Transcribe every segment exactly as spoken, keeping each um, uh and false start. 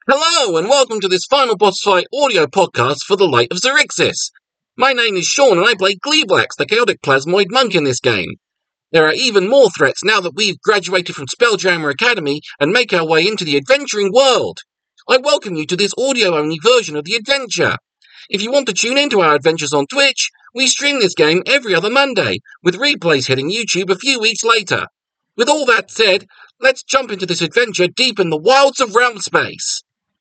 Hello and welcome to this final boss fight audio podcast for the Light of Xerxes. My name is Sean and I play Gleeblax, the chaotic plasmoid monk in this game. There are even more threats now that we've graduated from Spelljammer Academy and make our way into the adventuring world. I welcome you to this audio-only version of the adventure. If you want to tune into our adventures on Twitch, we stream this game every other Monday, with replays hitting YouTube a few weeks later. With all that said, let's jump into this adventure deep in the wilds of Realm Space.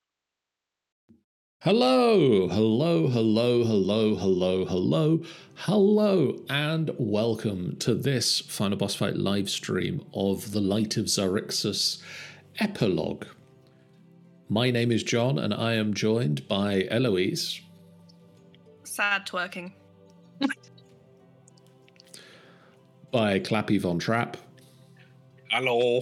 Hello, hello, hello, hello, hello, hello, hello, and welcome to this Final Boss Fight live stream of the Light of Xerxes epilogue. My name is John, and I am joined by Eloise. Sad twerking. By Clappy Von Trapp. Hello.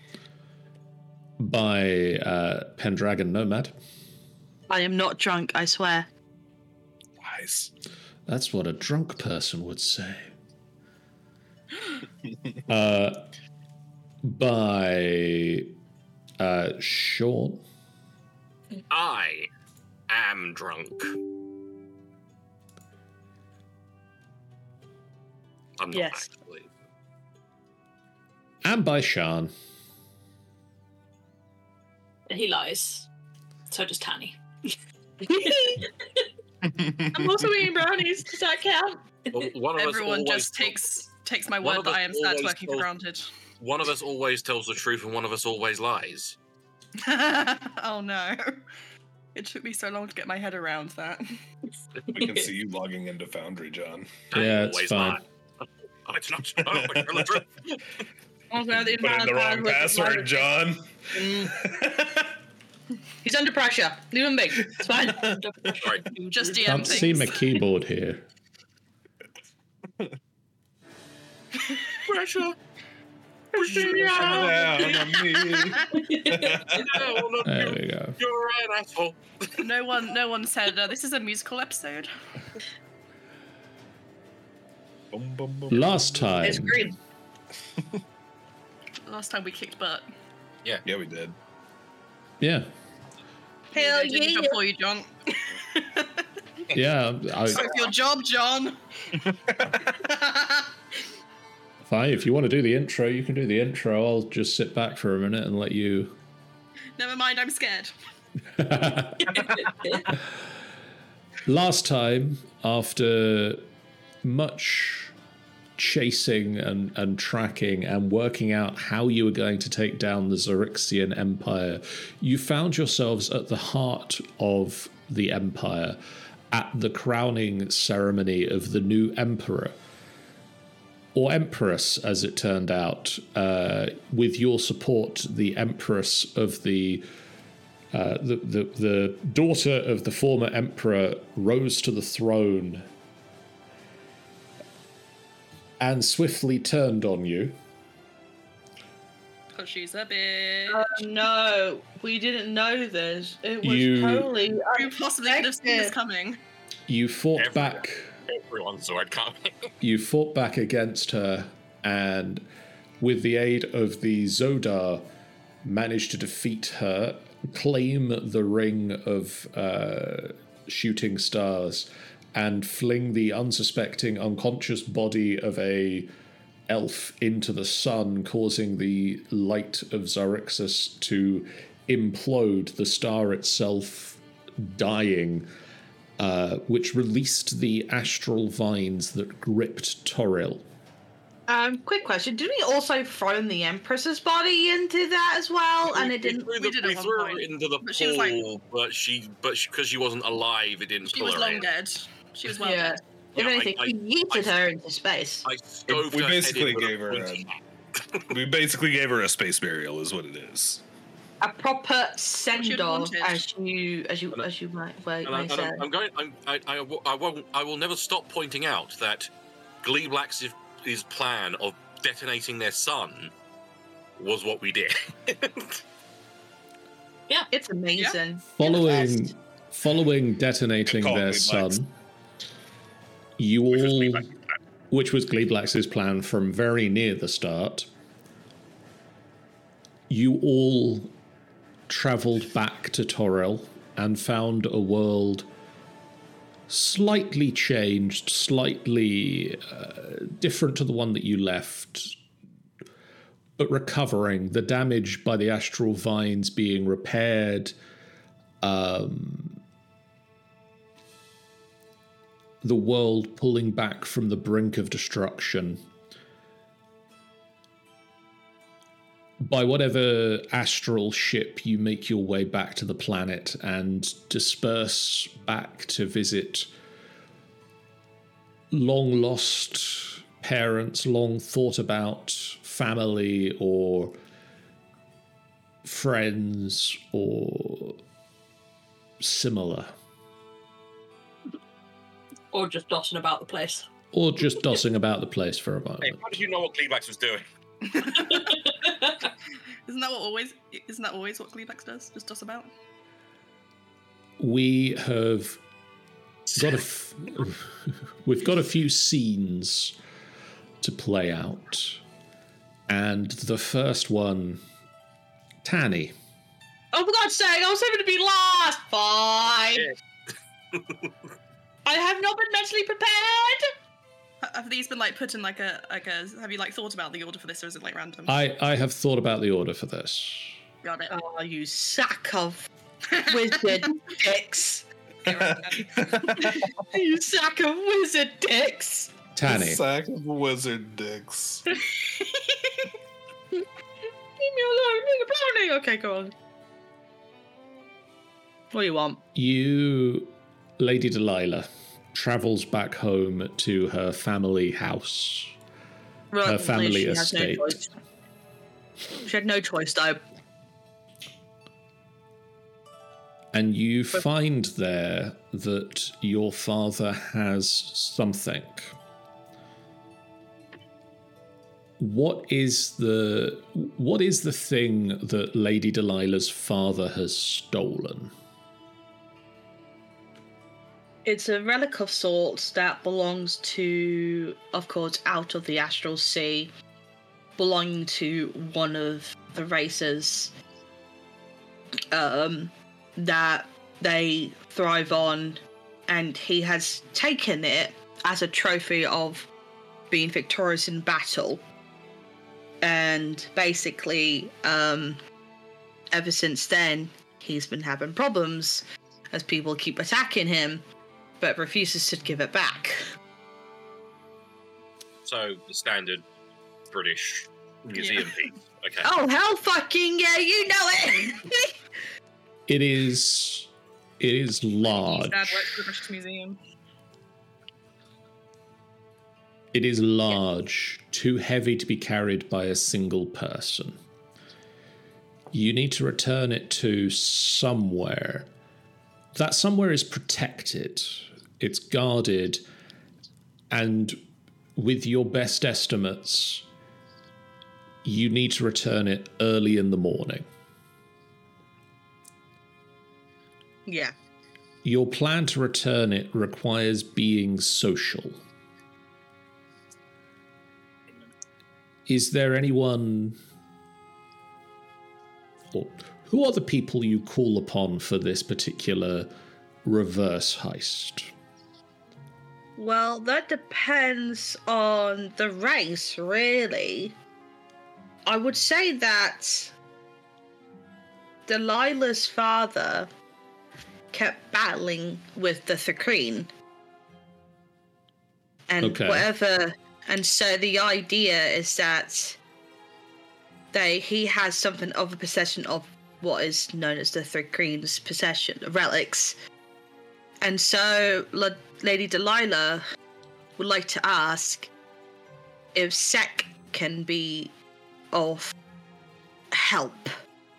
By uh, Pendragon Nomad. I am not drunk, I swear. Nice. That's what a drunk person would say. uh, by uh, Sean. I am drunk. I'm not Yes. actually. And by Sean. He lies. So does Tanny. I'm also eating brownies. Does that count? Well, one of Everyone us always just takes takes my one word of that us I am sad always twerking for tells- granted. One of us always tells the truth and one of us always lies. Oh no. It took me so long to get my head around that. We can see you logging into Foundry, John. I Yeah, it's always fine. lie. I did not know. I tell the truth. Also, the Put in the wrong password, John. He's under pressure. Leave him be. It's fine. Right. Just D M Can't see my things. keyboard here. Pressure. Down on me. No, not There you. we go. You're an asshole. No one no one said uh, this is a musical episode. Boom, boom, boom. Last It's time, green. Last time we kicked butt. Yeah, we did. yeah, Hell I did it yeah. before you, John. yeah. I, So for your job, John. fine. If you want to do the intro, you can do the intro. I'll just sit back for a minute and let you. Never mind, I'm scared. Last time, after much chasing and, and tracking and working out how you were going to take down the Xerxian Empire, you found yourselves at the heart of the Empire at the crowning ceremony of the new Emperor. Or Empress, as it turned out. Uh, with your support, the Empress of the Uh, the, the the daughter of the former emperor rose to the throne and swiftly turned on you. Because she's a bitch. Oh, no, we didn't know this. It was You- totally Who possibly could have seen this unexpected. coming? You fought Everyone. back. Everyone saw it coming. You fought back against her, and with the aid of the Zodar, managed to defeat her, claim the ring of uh, shooting stars, and fling the unsuspecting, unconscious body of a elf into the sun, causing the light of Xerxes to implode, the star itself dying, uh, which released the astral vines that gripped Toril. Um, quick question. Did we also throw the Empress's body into that as well? And it didn't... We, we did at we one threw point, her into the but she was like- pool, but she, but because she wasn't alive, it didn't She pull was her long in. dead. She was well Yeah. dead. If Yeah, I- anything, I- we yeeted I- her into space. I stoved We her head basically in with a gave her pointy a- hat. We basically gave her a space burial, is what it is. A proper send-off, wanted. as you, as you, as you might, well, And, I, might and say. I'm, I'm going. I'm, I, I, w- I won't. I will never stop pointing out that Gleeblax's his plan of detonating their son was what we did. It's amazing. Following, following detonating Good call, their Gleeblax. son, you Which was all, Gleeblax's plan. which was Gleeblax's plan from very near the start, you all travelled back to Toril and found a world slightly changed, slightly uh, different to the one that you left, but recovering, the damage by the astral vines being repaired, um, the world pulling back from the brink of destruction. By whatever astral ship you make your way back to the planet and disperse back to visit long lost parents, long thought about family or friends or similar. Or just dotting about the place. Or just dossing about the place for a moment. Hey, how did you know what Gleebax was doing? Isn't that what always? Isn't that always what Gleebax does? Just does about. We have got a f- we've got a few scenes to play out, and the first one, Tanny. Oh, for God's sake, I was hoping to be last. Fine. I have not been mentally prepared. Have these been like put in like a like a? Have you like thought about the order for this, or is it like random? I, I have thought about the order for this. Got it. Oh, you sack of wizard dicks. You sack of wizard dicks. Tanny. Sack of wizard dicks. Leave me alone, leave me alone. Okay, go on. What do you want? You, Lady Delilah, travels back home to her family house. Right, Her family she has no estate. choice. She had no choice, though. And you find there that your father has something. What is the what is the thing that Lady Delilah's father has stolen? It's a relic of sorts that belongs to, of course, out of the astral sea, belonging to one of the races um, that they thrive on, and he has taken it as a trophy of being victorious in battle. And basically, um, ever since then, he's been having problems as people keep attacking him, but refuses to give it back. So the standard British museum piece. Okay. Oh, hell fucking yeah, you know it! It is it is large. Dad works for the British Museum. It is large, too heavy to be carried by a single person. You need to return it to somewhere. That somewhere is protected, it's guarded, and with your best estimates, you need to return it early in the morning. Yeah. Your plan to return it requires being social. Is there anyone, or who are the people you call upon for this particular reverse heist? Well, that depends on the race, really. I would say that Delilah's father kept battling with the Thakreen. And Okay. whatever... And so the idea is that they he has something of a possession of what is known as the Thakreen's possession, relics. And so La- Lady Delilah would like to ask if Sek can be of help.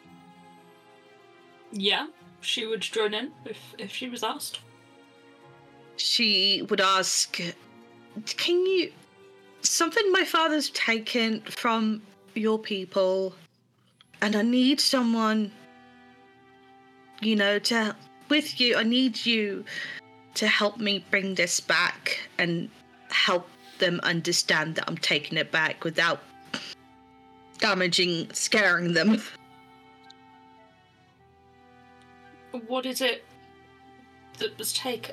Yeah, she would join in if, if she was asked. She would ask, can you... Something my father's taken from your people, and I need someone, you know, to... With you, I need you to help me bring this back and help them understand that I'm taking it back without damaging, scaring them. What is it that was taken?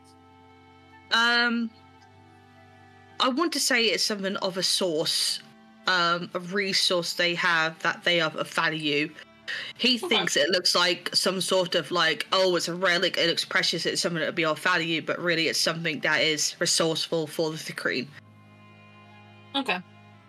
Um, I want to say it's something of a source, um, a resource they have that they are of value. He Okay. thinks it looks like some sort of like, oh, it's a relic, it looks precious, it's something that would be of value, but really it's something that is resourceful for the Thickreen. Okay.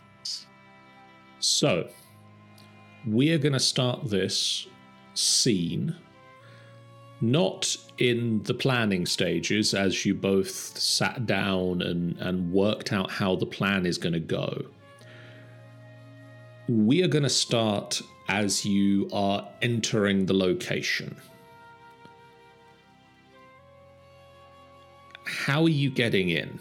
So, we are going to start this scene not in the planning stages as you both sat down and, and worked out how the plan is going to go. We are going to start as you are entering the location. How are you getting in?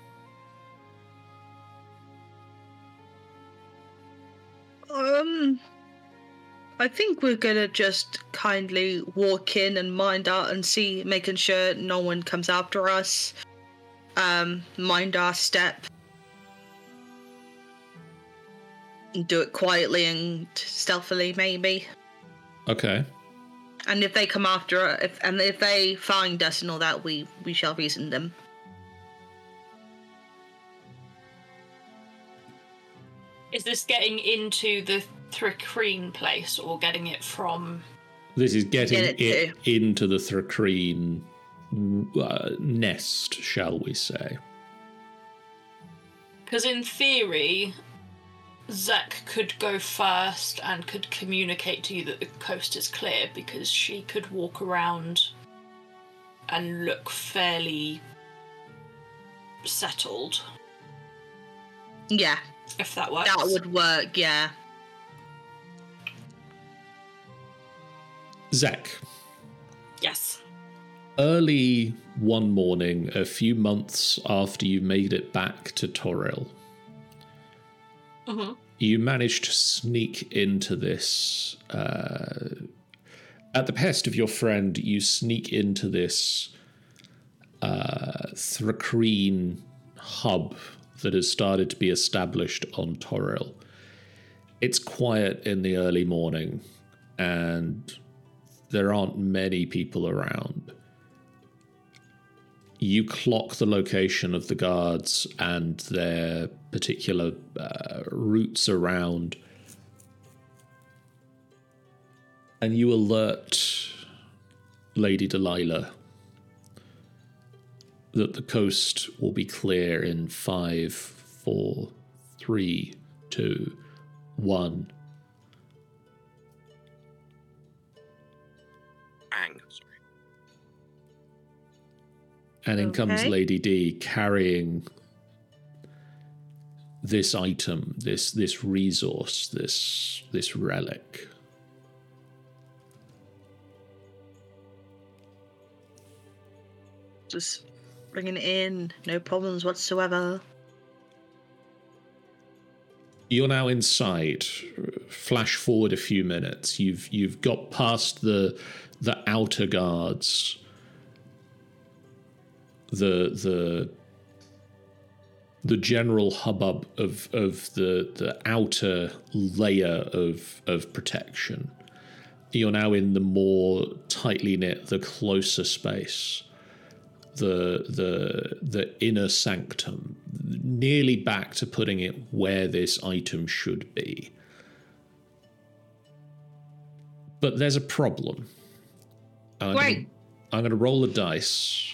Um, I think we're gonna just kindly walk in and mind out and see, making sure no one comes after us. Um, mind our step. And do it quietly and stealthily, maybe. Okay. And if they come after us, if, and if they find us and all that, we, we shall reason them. Is this getting into the Thickreen place or getting it from... This is getting Get it it into the Thickreen uh, nest, shall we say. Because in theory, Zek could go first and could communicate to you that the coast is clear, because she could walk around and look fairly settled, Yeah, if that works. that would work, yeah. Zek, Yes. early one morning, a few months after you made it back to Toril, Mm-hmm. you managed to sneak into this. Uh, at the behest of your friend, you sneak into this uh, Thickreen hub that has started to be established on Toril. It's quiet in the early morning, and there aren't many people around. You clock the location of the guards and their particular uh, routes around, and you alert Lady Delilah that the coast will be clear in five, four, three, two, one. Bang. Sorry. And in comes Okay. Lady D carrying this item, this this resource, this this relic. Just bringing it in, no problems whatsoever. You're now inside. Flash forward a few minutes. You've you've got past the the outer guards. The the the general hubbub of of the the outer layer of of protection. You're now in the more tightly knit, the closer space. The the the inner sanctum, nearly back to putting it where this item should be. But there's a problem. I'm Wait. Gonna, I'm going to roll a dice,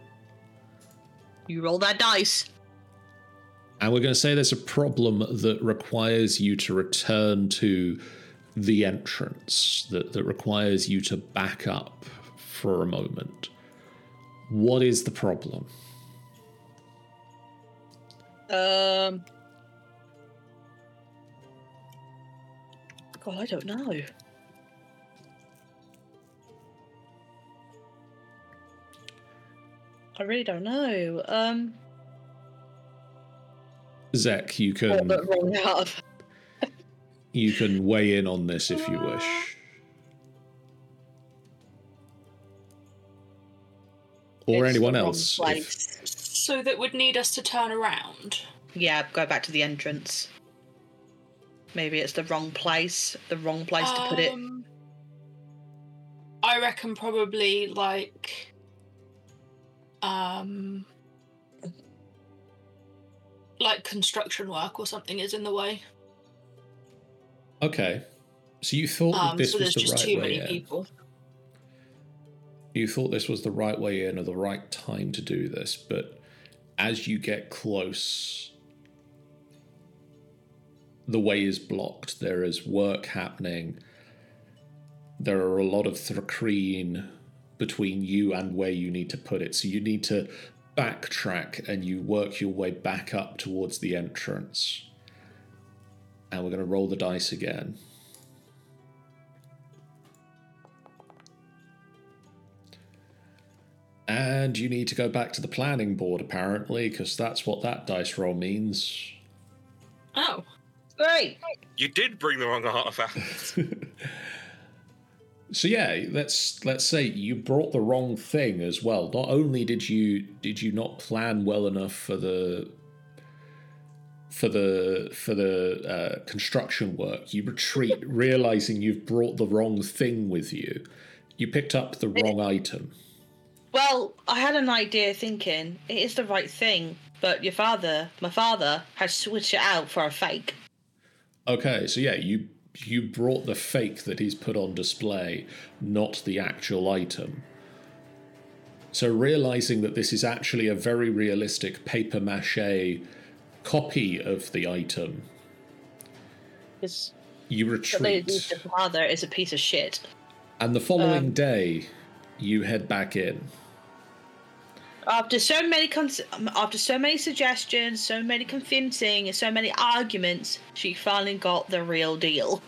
You roll that dice. and we're going to say there's a problem that requires you to return to the entrance, that, that requires you to back up for a moment. What is the problem? Um. God, I don't know. I really don't know. Um. Zek, you What can went wrong out of? you can weigh in on this if you wish. Or It's anyone the wrong else. if- place. So that would need us to turn around. Yeah, go back to the entrance. Maybe it's the wrong place. The wrong place to put it. Um, I reckon probably like um like construction work or something is in the way. Okay. So you thought that Um, this so was there's the just right too way many in. people. You thought this was the right way in or the right time to do this, but as you get close, the way is blocked. There is work happening. There are a lot of Thrakreen between you and where you need to put it. So you need to backtrack and you work your way back up towards the entrance. And we're going to roll the dice again. And you need to go back to the planning board, apparently, because that's what that dice roll means. Oh. Great. You did bring the wrong artifact. So yeah, let's let's say you brought the wrong thing as well. Not only did you did you not plan well enough for the for the for the uh, construction work, you retreat realizing you've brought the wrong thing with you. You picked up the wrong item. Well, I had an idea thinking it is the right thing, but your father, my father, has switched it out for a fake. Okay, so yeah, you you brought the fake that he's put on display, not the actual item. So realizing that this is actually a very realistic paper mache copy of the item, Because you retreat. your father is a piece of shit. And the following Um, day, you head back in. After so many cons- after so many suggestions, so many convincing, and so many arguments, she finally got the real deal.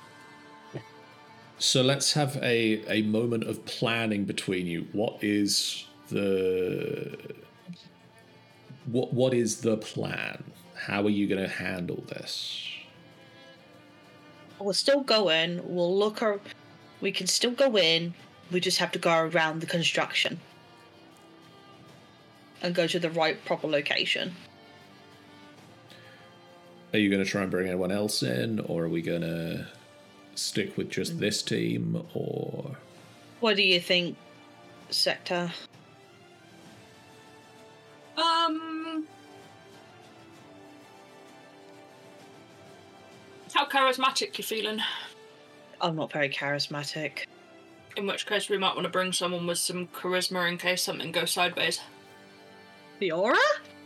So let's have a, a moment of planning between you. What is the what what is the plan? How are you going to handle this? We're still going. We'll look. Ar- we can still go in. We just have to go around the construction and go to the right proper location. Are you going to try and bring anyone else in, or are we going to stick with just this team, or... What do you think, Sector? Um. How charismatic you feeling? I'm not very charismatic. In which case, we might want to bring someone with some charisma in case something goes sideways. Fiora?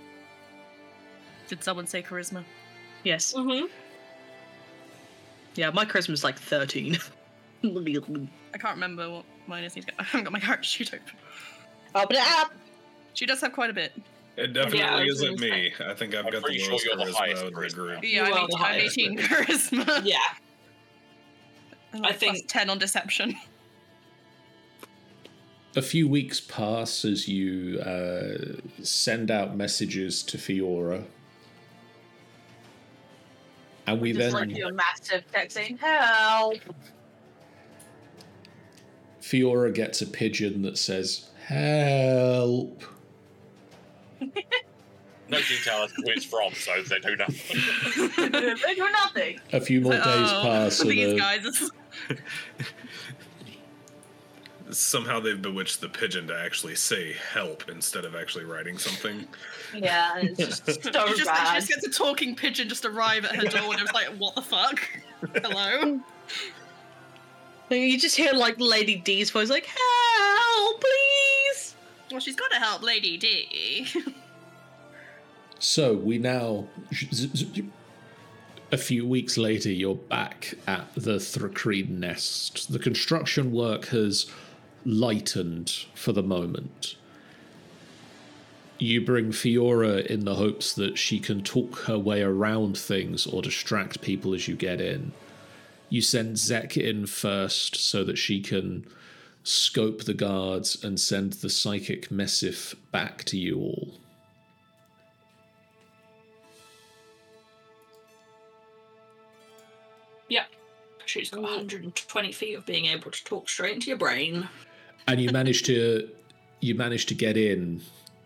Did someone say charisma? Yes. Mm-hmm. Yeah, my charisma's like thirteen. I can't remember what mine is. I haven't got my character sheet open. Open it up! She does have quite a bit. It definitely Yeah, I was isn't gonna me. I think I've I'm got the pretty sure lowest you're the charisma highest in the charisma. group. Yeah, You I'm, are the eighteen, I'm highest. eighteen charisma. Yeah. And like I think- plus ten on deception. A few weeks pass as you uh, send out messages to Fiora. And we Just then... like a massive text saying, help! Fiora gets a pigeon that says, help. No detail as to who it's from, so they do nothing. They do nothing! A few more days Oh, pass and these the, guys. This is- Somehow they've bewitched the pigeon to actually say help instead of actually writing something. Yeah, it's just so she, just, she bad. just gets a talking pigeon just arrive at her door and it's like, what the fuck? Hello? You just hear like Lady D's voice like, help, please! Well, she's got to help Lady D. So we now, a few weeks later, you're back at the Thrakreen nest. The construction work has lightened for the moment. You bring Fiora in the hopes that she can talk her way around things or distract people as you get in. You send Zek in first so that she can scope the guards and send the psychic missive back to you all. Yep. She's got one hundred twenty feet of being able to talk straight into your brain. And you manage to you manage to get in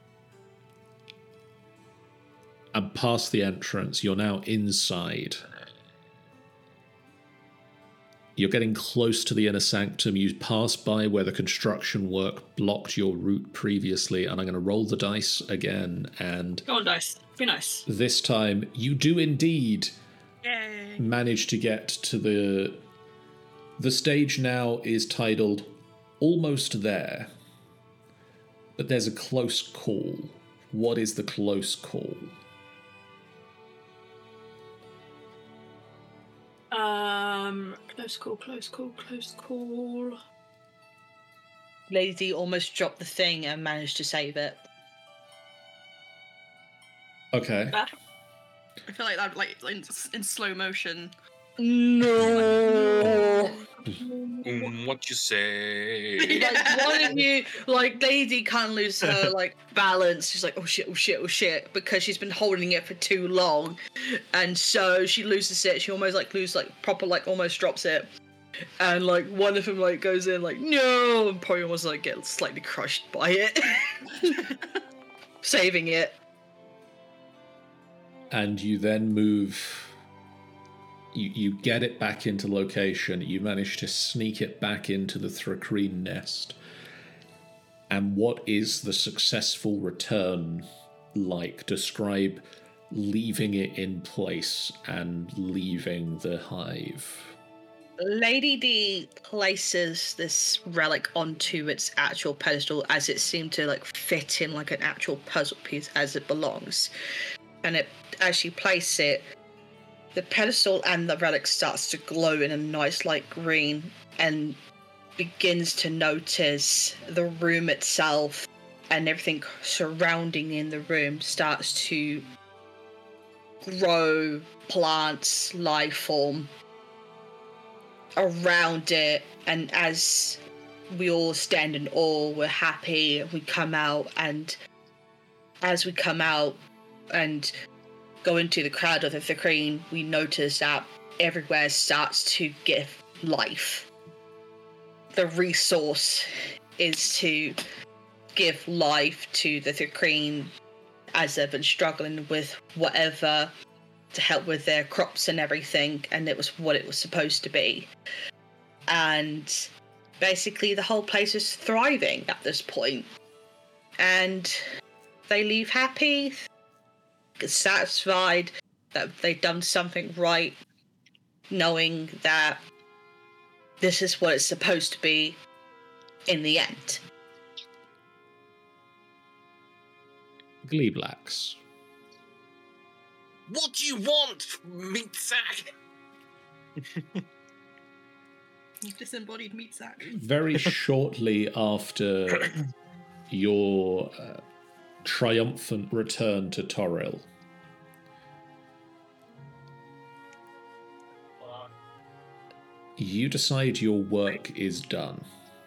and past the entrance. You're now inside. You're getting close to the inner sanctum. You pass by where the construction work blocked your route previously, and I'm going to roll the dice again. And Go on, dice. Be nice. this time, you do indeed Yay. manage to get to the... The stage now is titled Almost There. But there's a close call. What is the close call? Um, close call, close call, close call. Lady almost dropped the thing and managed to save it. Okay. That I feel like that, like in, in slow motion. No. Mm, what you say? Like one of you, like Lady can't lose her like balance. She's like, oh shit, oh shit, oh shit, because she's been holding it for too long, and so she loses it. She almost like loses like proper like almost drops it, and like one of them like goes in like no, and probably almost like get slightly crushed by it, saving it. And you then move. You, you get it back into location. You manage to sneak it back into the Thrakreen nest. And what is the successful return like? Describe leaving it in place and leaving the hive. Lady D places this relic onto its actual pedestal as it seemed to like fit in like an actual puzzle piece as it belongs. And it, as she places it, the pedestal and the relic starts to glow in a nice light green and begins to notice the room itself and everything surrounding in the room starts to grow plants, life form around it. And as we all stand in awe, we're happy, we come out, and as we come out and go into the crowd of the Thrakreen, we notice that everywhere starts to give life. The resource is to give life to the Thrakreen as they've been struggling with whatever to help with their crops and everything, and it was what it was supposed to be. And basically the whole place is thriving at this point. And they leave happy, satisfied that they've done something right, knowing that this is what it's supposed to be in the end. Gleeblax. What do you want, meat sack? Disembodied meat sack. Very shortly after your uh, triumphant return to Toril, you decide your work is done.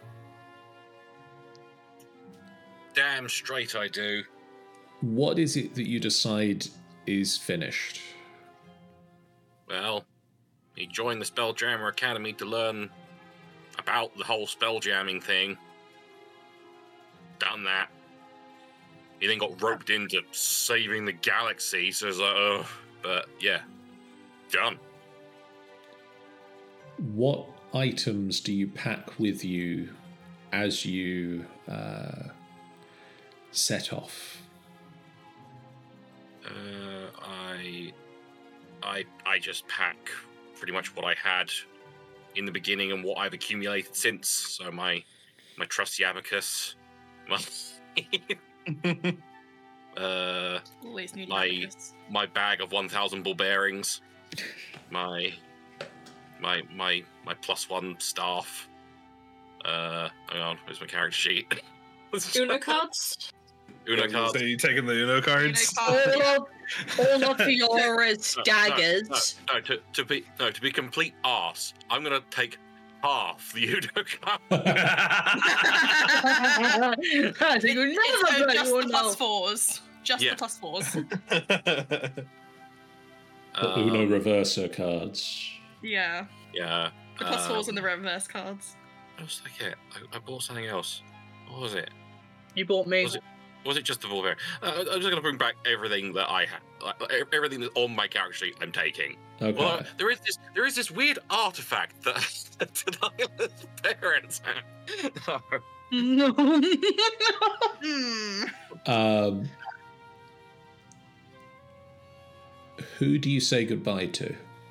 Damn straight I do. What is it that you decide is finished? Well, he joined the Spelljammer Academy to learn about the whole spelljamming thing. Done that. He then got roped into saving the galaxy, so it's like, oh, but yeah, done. What items do you pack with you as you uh, set off? Uh, I, I, I just pack pretty much what I had in the beginning and what I've accumulated since. So my, my trusty abacus, my, uh, Always need my abacus. my bag of one thousand ball bearings, my, my, my, my plus one staff. Uh, hang on, where's my character sheet? Uno cards? Uno cards. So you taking the Uno cards? Uno cards. All of, all of Fiora's No, no, daggers. No, no, to, to be no to be complete arse, I'm gonna take half the Uno card. I think you'll It's never uh, bet just you the will plus know. fours. Just Yeah. the plus fours. The Um, Uno Reverso cards. Yeah. Yeah. The plus fours um, and the reverse cards. What else did I get? I, I bought something else. What was it? You bought me. Was it- Was it just the Wolverine? Uh, I'm just going to bring back everything that I have, like, everything that's on my character sheet. I'm taking. Okay. Well, uh, there is this, there is this weird artifact that Delilah's parents have. No. Hmm. Um, who do you say goodbye to?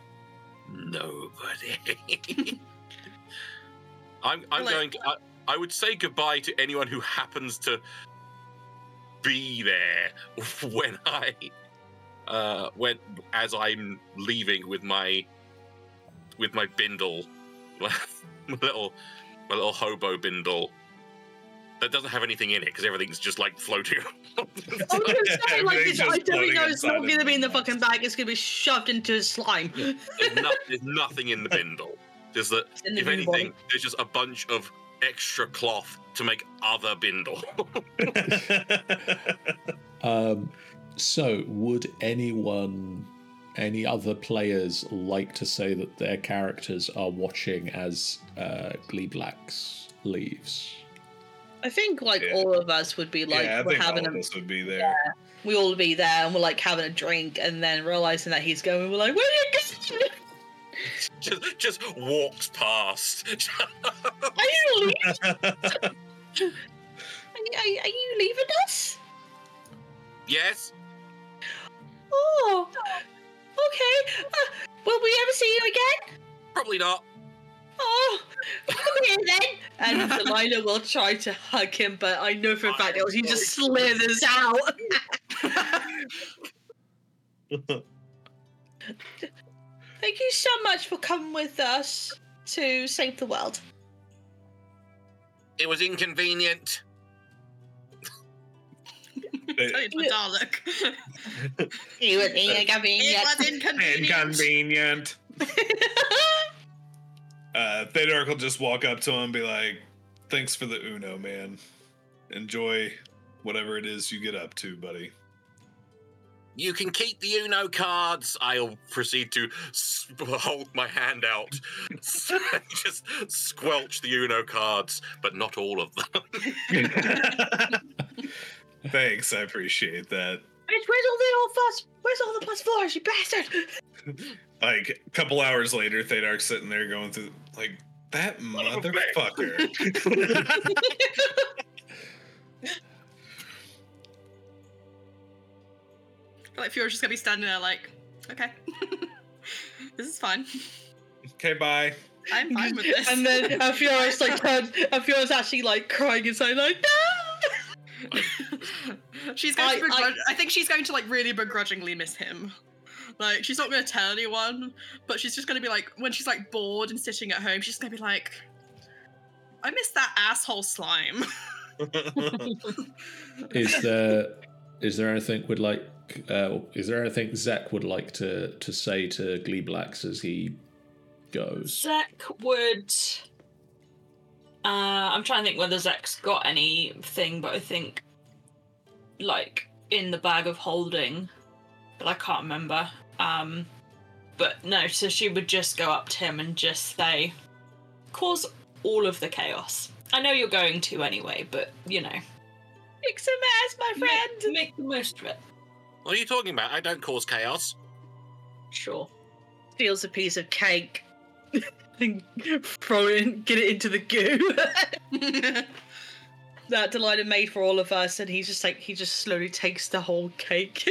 Nobody. I'm, I'm Like- going to. I, I would say goodbye to anyone who happens to be there when I, uh, when as I'm leaving with my, with my bindle, my little, my little hobo bindle. That doesn't have anything in it because everything's just like floating. I was gonna say, like, Everything's it's, I just definitely floating know it's not inside going to be in the of fucking bag. It's going to be shoved into his slime. there's, no, there's nothing in the bindle. There's that. in the If bindle. anything, there's just a bunch of extra cloth to make other bindle. Um, so, would anyone, any other players, like to say that their characters are watching as uh, Gleeblax leaves? I think like Yeah. all of us would be like yeah, I we're think all having of a us would be there. we all be there and we're like having a drink and then realizing that he's going, we're like, where are you going? just, just walks past. Are you leaving? Are you, are, are you leaving us? Yes. Oh, okay. Uh, will we ever see you again? Probably not. Oh, come here then. And Delilah will try to hug him, but I know for a fact that he just slithers out. Thank you so much for coming with us to save the world. It was inconvenient. Tell you to Dalek. You would be It was inconvenient. Inconvenient. uh, Theodoric will just walk up to him and be like, thanks for the Uno, man. Enjoy whatever it is you get up to, buddy. You can keep the Uno cards. I'll proceed to s- hold my hand out, just squelch the Uno cards, but not all of them. Thanks, I appreciate that. Bitch, where's all the old plus? Where's all the plus fours, you bastard? Like, a couple hours later, Theodaric's sitting there going through, like, that motherfucker. Like Fiora's just gonna be standing there like, okay. This is fine. Okay, bye. I'm fine with this. And then Fiora's like, turns, and Fiora's actually like crying inside, like, no! she's going I- to begrudge- I- I think she's going to like really begrudgingly miss him. Like she's not going to tell anyone, but she's just going to be like, when she's like bored and sitting at home, she's just going to be like, I miss that asshole slime. Is there is there anything would like uh, is there anything Zek would like to to say to Gleeblax as he goes? Zek would. Uh, I'm trying to think whether Zek's got anything, but I think, like, in the bag of holding, but I can't remember. Um, but no, so she would just go up to him and just say, cause all of the chaos. I know you're going to anyway, but, you know. Kick some ass, my friend! Make, make the most of it. What are you talking about? I don't cause chaos. Sure. Steals a piece of cake and throw it in, get it into the goo that Delilah made for all of us, and he's just like, he just slowly takes the whole cake.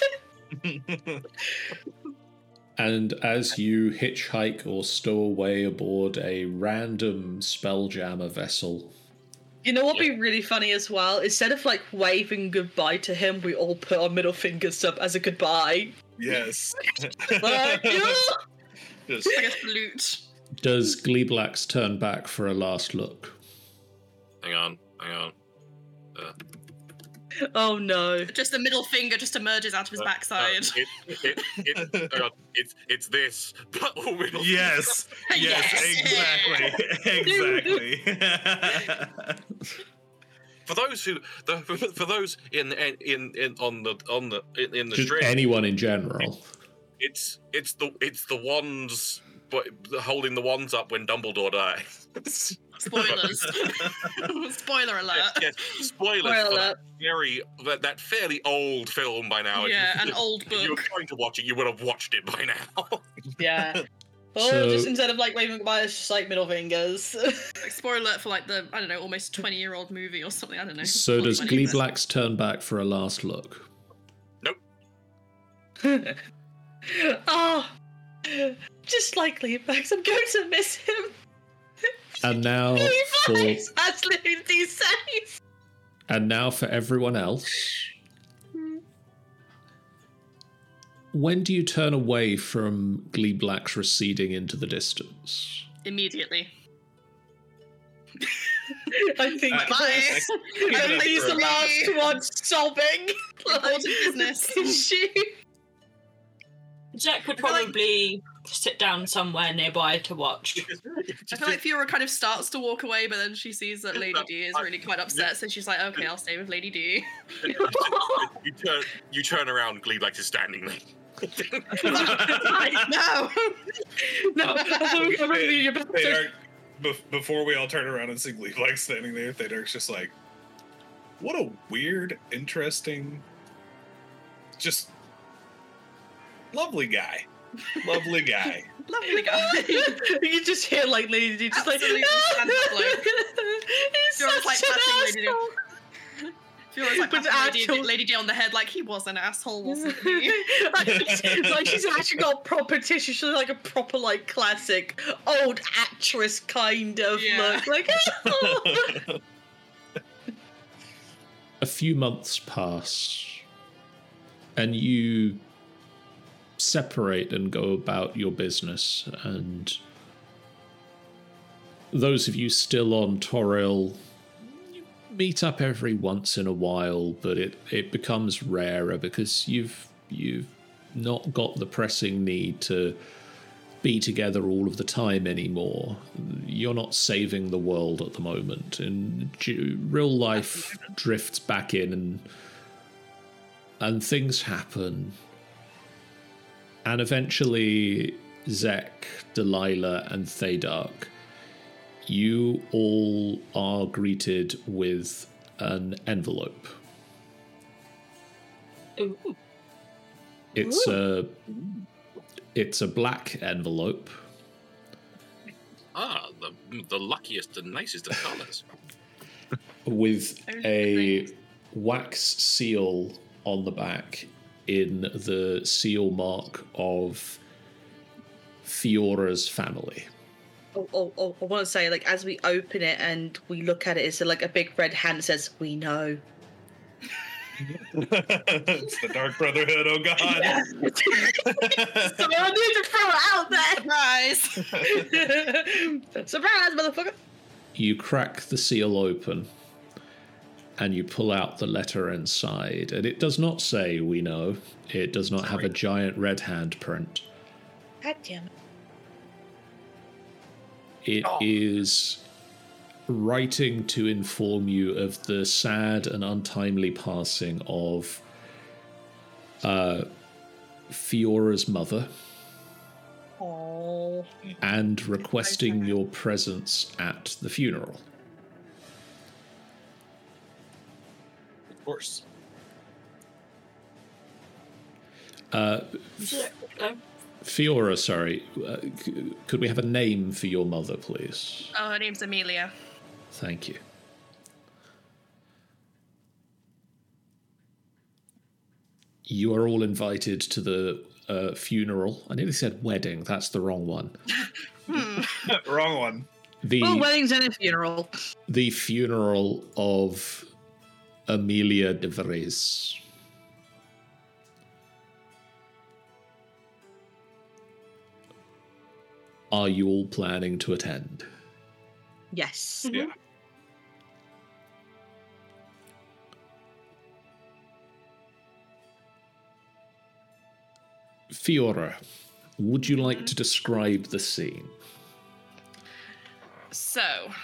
And as you hitchhike or stow away aboard a random Spelljammer vessel, You know what'd be really funny as well? Instead of like waving goodbye to him, we all put our middle fingers up as a goodbye. Yes. Like, yeah. Just, Like a salute. does Gleeblax turn back for a last look? Hang on, hang on. Uh, Oh no. Just the middle finger just emerges out of his uh, backside. uh, it, it, it, hang on. It's it's this, but all middle. yes. Yes, exactly. Exactly. For those who, the, for, for those in in in on the on the in, in the Just stream, anyone in general. it's it's the it's the wands, but holding the wands up when Dumbledore dies. Spoilers. Spoiler alert. Yes, yes, spoilers Spoiler for that alert. very that, that fairly old film by now. If Yeah, you- an old If you were book. trying to watch it, you would have watched it by now. Yeah. Or So- just instead of like waving goodbye, it's just like middle fingers. Like, spoiler alert for like the I don't know, almost twenty year old movie or something. I don't know. So does forty-five years. Gleeblax turn back for a last look? Oh, just like Leabags, I'm going to miss him. And now for Leabags, as Lindsay says. and now for everyone else. When do you turn away from Gleeblax receding into the distance? Immediately. I think Uh, Bye. I he's the last one sobbing. Important business. She. Jack would I feel like- probably sit down somewhere nearby to watch. I feel like Fiora kind of starts to walk away, but then she sees that Lady D is really quite upset, so she's like, okay, I'll stay with Lady D. you turn you turn around, Gleeblax is standing there. No! No, They- Theodark, bef- before we all turn around and see Gleeblax standing there, Theodark's just like, what a weird, interesting, just lovely guy. Lovely guy. Lovely guy. You just hear like Lady D just Absolutely like. fantastic. He's Fiora's such like an patting Lady D. asshole. Fiora's like But patting Lady, actual- Lady D on the head like he was an asshole, wasn't he? like, like she's actually got proper tissue. She's like a proper like classic old actress kind of Yeah. look. Like A few months pass, and you separate and go about your business, and those of you still on Toril meet up every once in a while, but it, it becomes rarer because you've you've not got the pressing need to be together all of the time anymore. You're not saving the world at the moment, and ju- real life drifts back in, and and things happen. And eventually, Zek, Delilah, and Theodark, you all are greeted with an envelope. Ooh. It's a it's a black envelope Ah, the the luckiest and nicest of colours. with Oh, a nice. wax seal on the back in the seal mark of Fiora's family. oh, oh, oh, I want to say like as we open it and we look at it, it's like a big red hand that says, "We know." It's the Dark Brotherhood, oh god. So I need to throw it out there. Surprise! Surprise, motherfucker! You crack the seal open and you pull out the letter inside, and it does not say "we know." It does not have a giant red hand print. God damn it. It is writing to inform you of the sad and untimely passing of uh, Fiora's mother, Oh. and requesting your presence at the funeral. Of course. Uh, Uh, Fiora, sorry, uh, c- could we have a name for your mother, please? Oh, her name's Amelia. Thank you. You are all invited to the uh, funeral. I nearly said wedding. That's the wrong one. Wrong one. The Well, weddings and a funeral. the funeral of Amelia de Vries. Are you all planning to attend? Yes. Yeah. Fiora, would you like to describe the scene? So,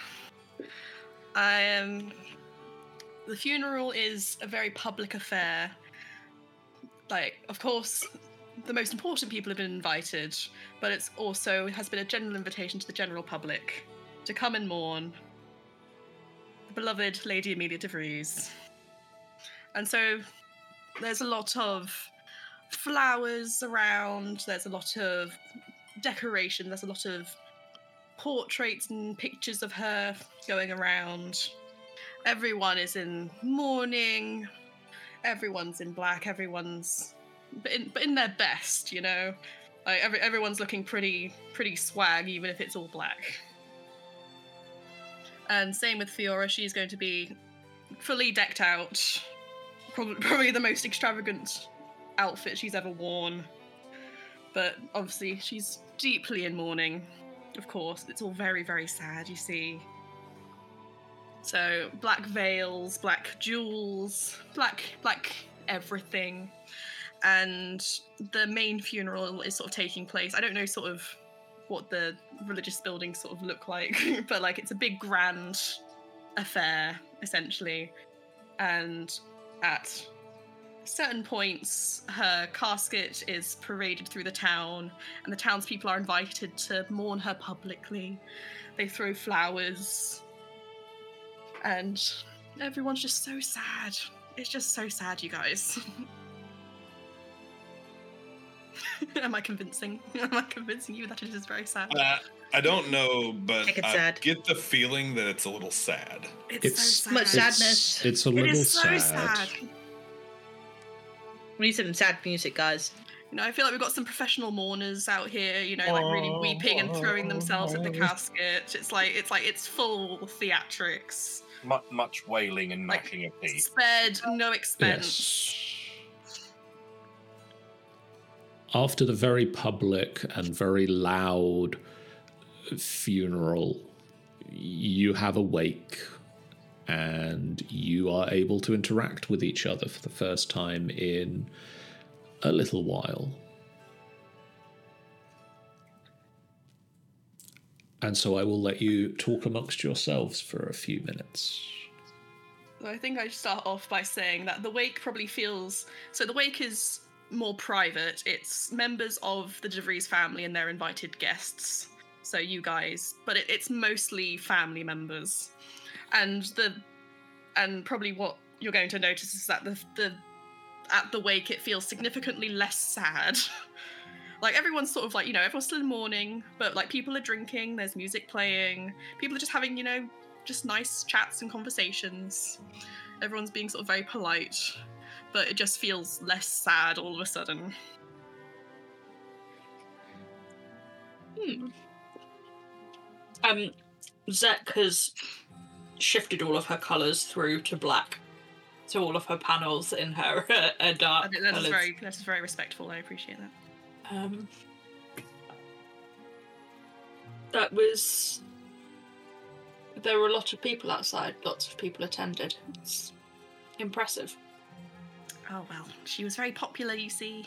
I am. The funeral is a very public affair. Like, of course, the most important people have been invited, but it's also has been a general invitation to the general public. to come and mourn the beloved Lady Amelia de Vries. And so there's a lot of flowers around, there's a lot of decoration, there's a lot of portraits and pictures of her going around. Everyone is in mourning, everyone's in black, everyone's but in, but in their best, you know? Like every, everyone's looking pretty pretty swag, even if it's all black. And same with Fiora, she's going to be fully decked out. Probably, probably the most extravagant outfit she's ever worn. But obviously, she's deeply in mourning. Of course, it's all very, very sad, you see. So, black veils, black jewels, black, black everything. And the main funeral is sort of taking place. I don't know sort of what the religious buildings sort of look like, but like it's a big grand affair, essentially. And at certain points, her casket is paraded through the town, and the townspeople are invited to mourn her publicly. They throw flowers, and everyone's just so sad. It's just so sad, you guys. Am I convincing? Am I convincing you that it is very sad? Uh, I don't know, but Think it's I sad. get the feeling that it's a little sad. It's, It's- so sad. Much sadness. It's, it's a It little is so sad. sad. We need some sad music, guys. You know, I feel like we've got some professional mourners out here, you know, like really weeping and throwing themselves at the casket. It's like it's like it's full theatrics. Much, much wailing and Like, gnashing of teeth. Spared no expense. Yes. After the very public and very loud funeral, you have a wake and you are able to interact with each other for the first time in a little while. And so I will let you talk amongst yourselves for a few minutes. So I think I should start off by saying that the wake probably feels so the wake is more private. It's members of the De Vries family and their invited guests. So you guys, but it, it's mostly family members. And the and probably what you're going to notice is that the the at the wake it feels significantly less sad. Like everyone's sort of like, you know, everyone's still in mourning, but like people are drinking, there's music playing, people are just having, you know, just nice chats and conversations. Everyone's being sort of very polite, but it just feels less sad all of a sudden. Hmm. Um, Zek has shifted all of her colours through to black. So all of her panels in her are, are I dark think that's colours. very that's very respectful. I appreciate that. Um, that was... There were a lot of people outside. Lots of people attended. It's impressive. Oh well, she was very popular, you see.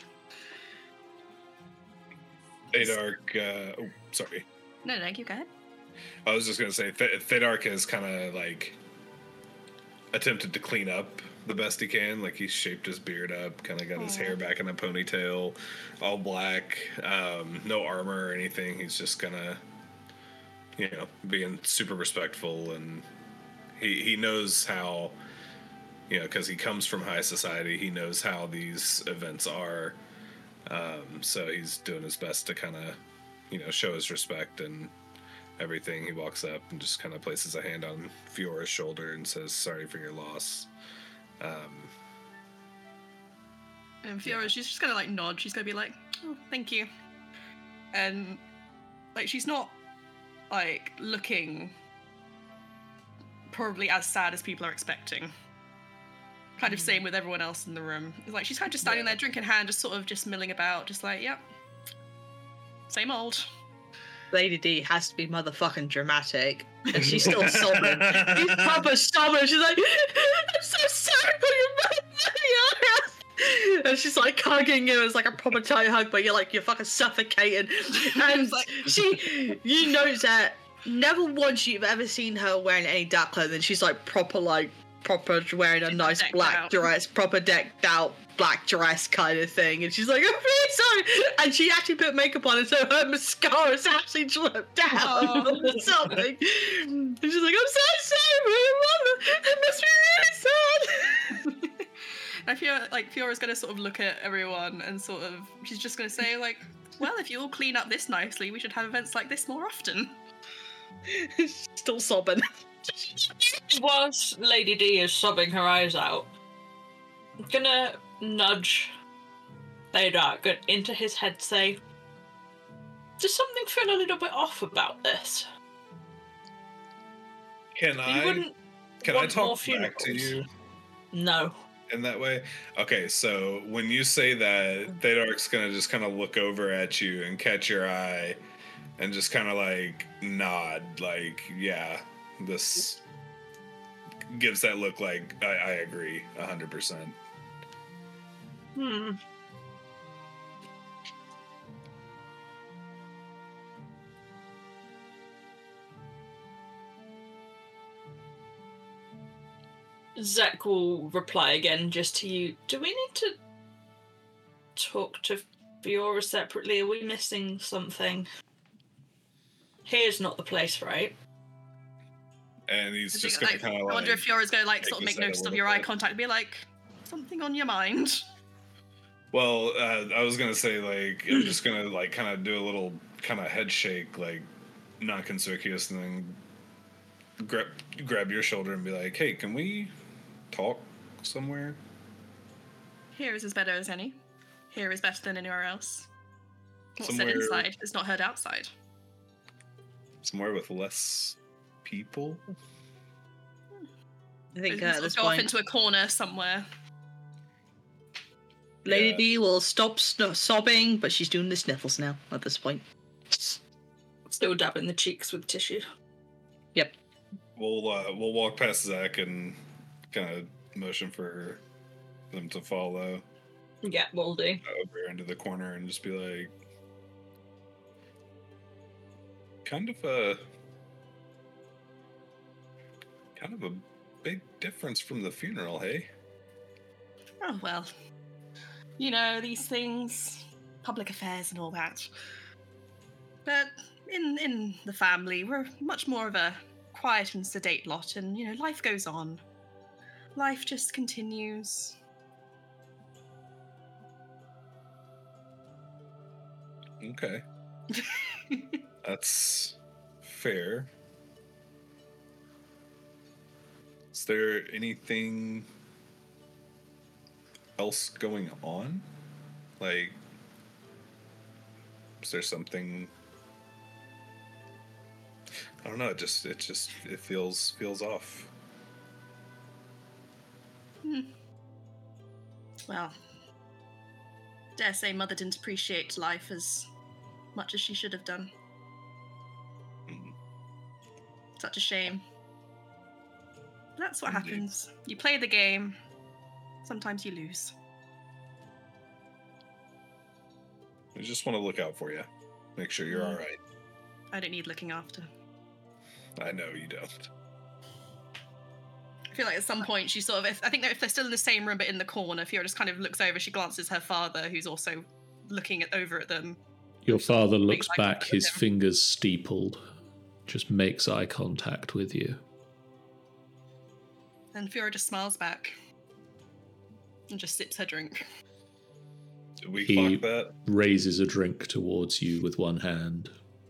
Thedark, uh, oh, sorry. No, no, you go ahead. I was just gonna say, Th- Thedark has kind of like attempted to clean up the best he can. Like he's shaped his beard up, kind of got his Aw. hair back in a ponytail, all black, um, no armor or anything. He's just gonna, you know, being super respectful, and he he knows how, you know, because he comes from high society. He knows how these events are. Um, so he's doing his best to kind of, you know, show his respect and everything. He walks up and just kind of places a hand on Fiora's shoulder and says, "Sorry for your loss." Um, And Fiora, she's just gonna like nod. She's gonna be like, "Oh, thank you," and like she's not like looking probably as sad as people are expecting. Kind of same with everyone else in the room. It's like she's kind of just standing Yeah. there, drink in hand, just sort of just milling about, just like, "Yep, same old." Lady D has to be motherfucking dramatic, and she's still sobbing. She's proper sobbing. She's like, "I'm so sorry for your mother." And she's like hugging him. It's like a proper tight hug, but you're like you're fucking suffocating. And It's like- she, you notice that never once you've ever seen her wearing any dark clothing. She's like proper like proper wearing a nice decked black out. dress, proper decked out black dress kind of thing. And she's like, I'm really sorry. And she actually put makeup on it, so her mascara's actually dripped down Oh. or something. And she's like, I'm so sorry, Mama. It must be really sad. I feel like Fiora's gonna sort of look at everyone and sort of, she's just gonna say like, well, if you all clean up this nicely, we should have events like this more often. Still sobbing. Whilst Lady D is sobbing her eyes out, I'm gonna nudge Theodark into his head, say, does something feel a little bit off about this? Can You I wouldn't can I want more talk back to funerals. you No. in that way? Okay, so when you say that, Theodark's gonna just kind of look over at you and catch your eye and just kind of like nod, like, yeah, this gives that look like I, I agree a hundred percent. Hmm. Zek will reply again just to you. Do we need to talk to Fiora separately? Are we missing something? Here's not the place, right? And he's I just think, gonna like, kind of I wonder like if Fiora's gonna like take sort of his make head a notice of little your eye bit. contact and be like, something on your mind. Well, uh, I was gonna say like I'm just gonna like kind of do a little kind of head shake, like not conspicuous, and then grab grab your shoulder and be like, "Hey, can we talk somewhere?" Here is as better as any. Here is better than anywhere else. What's Somewhere- said inside is not heard outside. Somewhere with less people. I think We uh, can at sort this of go off point, into a corner somewhere. Lady Yeah. D will stop sn- sobbing, but she's doing the sniffles now at this point. Still dabbing the cheeks with tissue. Yep. We'll uh, we'll walk past Zach and kind of motion for them to follow Yeah, will do. over into the corner and just be like, kind of a kind of a big difference from the funeral, hey? Oh well. You know, these things, public affairs and all that. But in in the family, we're much more of a quiet and sedate lot, and you know, life goes on. Life just continues. Okay, that's fair. Is there anything else going on? Like, is there something? I don't know. It just, it just, it feels feels off. Hmm. Well, dare say Mother didn't appreciate life as much as she should have done. Mhm. Such a shame. That's what Indeed. happens. You play the game. Sometimes you lose. I just want to look out for you, make sure you're Mm. all right. I don't need looking after. I know you don't. I feel like at some point she sort of, if, I think that if they're still in the same room but in the corner, Fiora just kind of looks over, she glances her father, who's also looking at over at them. Your father looks Makes eye back, contact with his him. fingers steepled, just makes eye contact with you. And Fiora just smiles back. And just sips her drink. Did we He- clock that? Raises a drink towards you with one hand.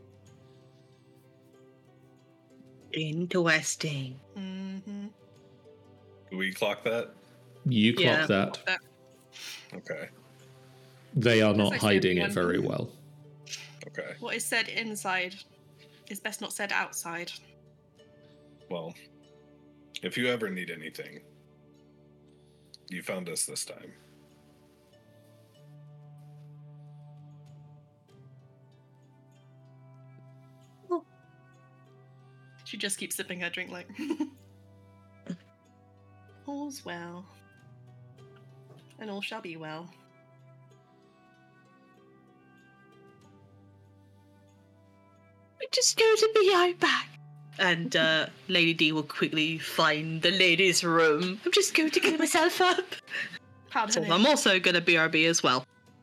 Interesting. Mm-hmm. Did we clock that? You clock Yeah. that. That, Okay. They are As not I say, hiding it everyone- very well. Okay. what is said inside is best not said outside. Well, if you ever need anything, you found us this time. She just keeps sipping her drink like. All's well. And all shall be well. We just go to the outback. And uh, Lady D will quickly find the ladies' room. I'm just going to get myself up. Proud So of him. I'm also going to B R B as well.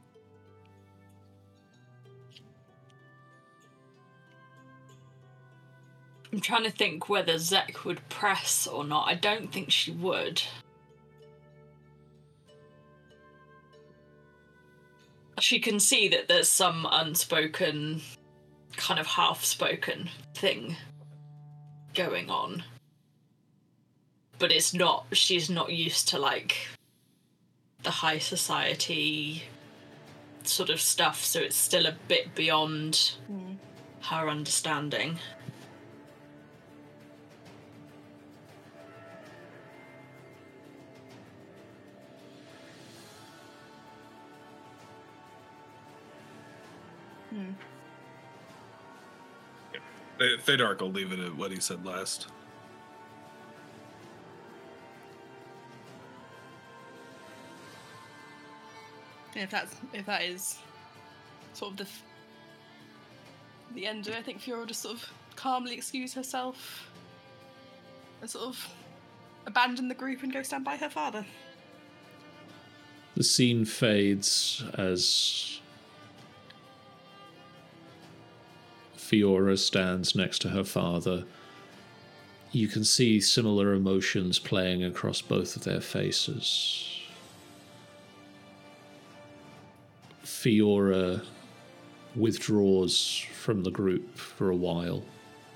I'm trying to think whether Zek would press or not. I don't think she would. She can see that there's some unspoken, kind of half-spoken thing going on. But it's not, she's not used to, like, the high society sort of stuff, so it's still a bit beyond Mm. her understanding. Hmm. Th- Thedark will leave it at what he said last. If that's if that is sort of the f- the end of it, I think Fiora will just sort of calmly excuse herself and sort of abandon the group and go stand by her father. The scene fades as Fiora stands next to her father. You can see similar emotions playing across both of their faces. Fiora withdraws from the group for a while.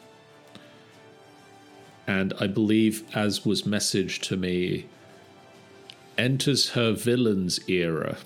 And I believe, as was messaged to me, enters her villain's era.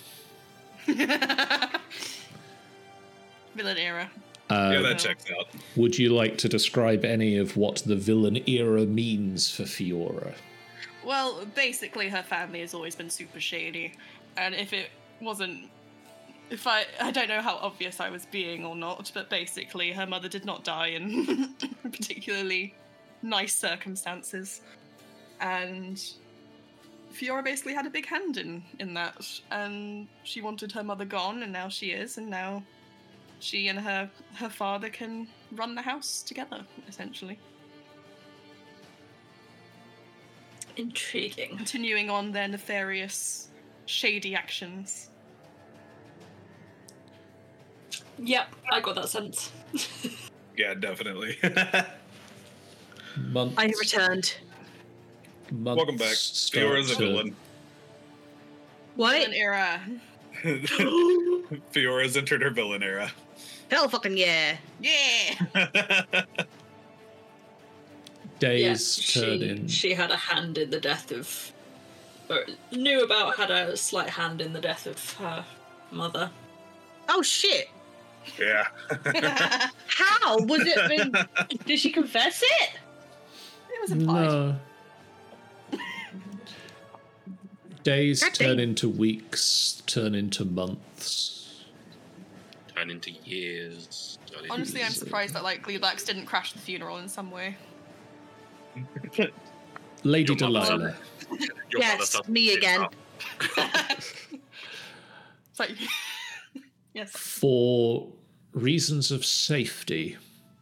Villain era. Uh, yeah, that checks out. Would you like to describe any of what the villain era means for Fiora? Well, basically, her family has always been super shady, and if it wasn't, if I, I don't know how obvious I was being or not, but basically, her mother did not die in particularly nice circumstances, and Fiora basically had a big hand in in that, and she wanted her mother gone, and now she is, and now she and her her father can run the house together, essentially. Intriguing. Continuing on their nefarious, shady actions. Yep, I got that sense. Yeah, definitely. Months, I have returned. months Welcome back. start Fiora's a to- villain. What? Villain era. Fiora's entered her villain era. Hell fucking yeah. Yeah! Days Yes, turn she, in. she had a hand in the death of, or knew about, had a slight hand in the death of her mother. Oh shit. Yeah. How? Was it been... Did she confess it? It was implied. No. Days God turn dang. into weeks, turn into months. Turn into years. turn into Honestly, I'm years. surprised that like Gleebax didn't crash the funeral in some way. Lady Your mother's Delilah, Your mother Yes, doesn't me give again. up. It's like, yes. for reasons of safety,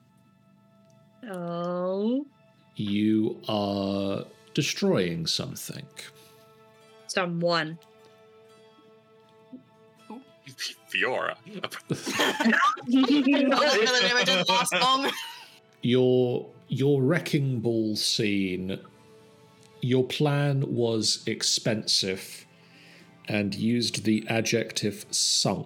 Oh. you are destroying something. Someone. Fiora. Villain era didn't last long. Your your wrecking ball scene, your plan was expensive and used the adjective sunk.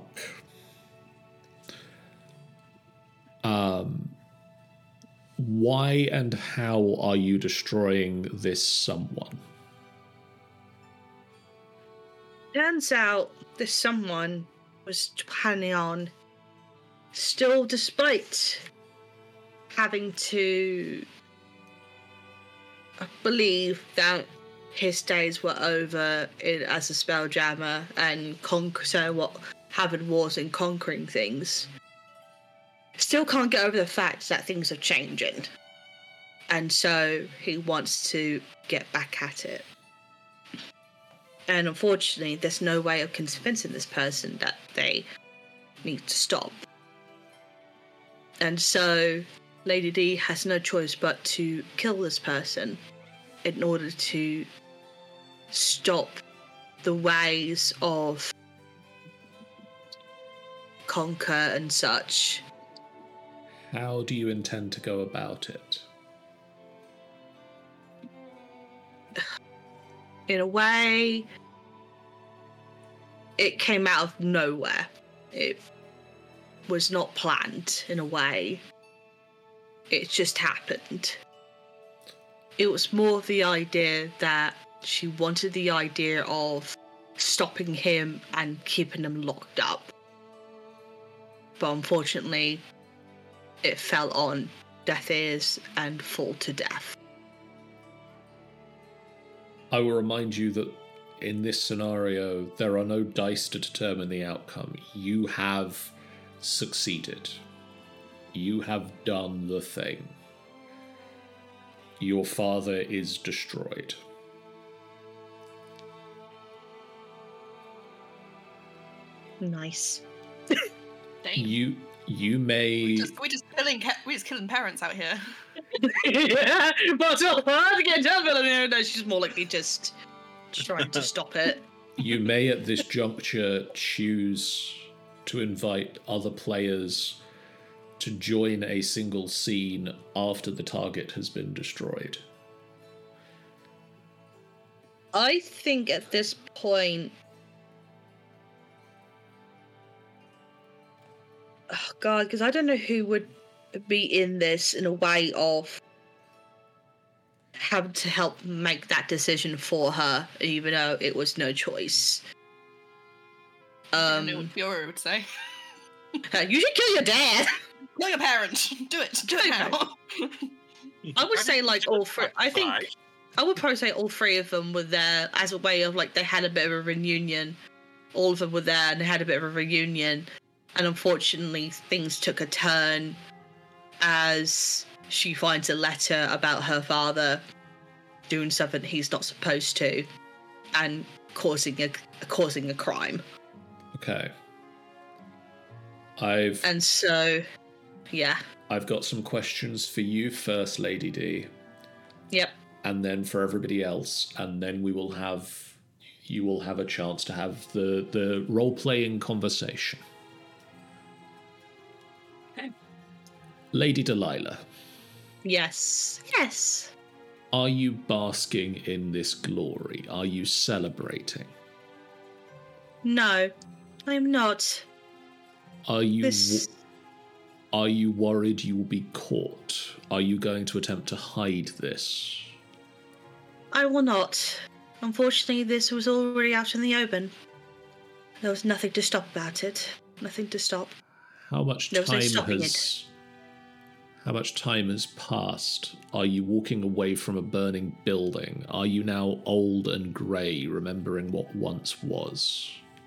Um, why and how are you destroying this someone? Turns out this someone was planning on, still despite having to believe that his days were over in, as a spelljammer and conquer so what having wars and conquering things, still can't get over the fact that things are changing. And so he wants to get back at it. And unfortunately, there's no way of convincing this person that they need to stop. And so Lady D has no choice but to kill this person in order to stop the ways of Conquer and such. How do you intend to go about it? In a way, it came out of nowhere. It was not planned, in a way. It just happened. It was more the idea that she wanted the idea of stopping him and keeping him locked up. But unfortunately, it fell on deaf ears and fall to death. I will remind you that in this scenario, there are no dice to determine the outcome. You have succeeded. You have done the thing. Your father is destroyed. Nice. Dang. You you may We're just, we're just killing ca- we're just killing parents out here. Yeah, but it's hard to get Devil in here. No, she's more likely just trying to stop it. you may at this juncture choose to invite other players to join a single scene after the target has been destroyed. I think at this point, oh god, because I don't know who would be in this in a way of having to help make that decision for her, even though it was no choice. I Um, know what Fiora would say. you should kill your dad. Kill your parents. Do it. Do it now. I would say like all three. I think Right. I would probably say all three of them were there as a way of like they had a bit of a reunion. All of them were there and they had a bit of a reunion, and unfortunately things took a turn as she finds a letter about her father doing something he's not supposed to and causing a causing a crime. Okay. I've And so, yeah, I've got some questions for you first, Lady D, yep. and then for everybody else, and then we will have you will have a chance to have the the role-playing conversation. Okay. Lady Delilah, Yes. Yes. are you basking in this glory? Are you celebrating? No, I'm not. Are you This Are you worried you will be caught? Are you going to attempt to hide this? I will not. Unfortunately, this was already out in the open. There was nothing to stop about it. Nothing to stop. How much There was no time stopping has How much time has passed? Are you walking away from a burning building? Are you now old and grey, remembering what once was?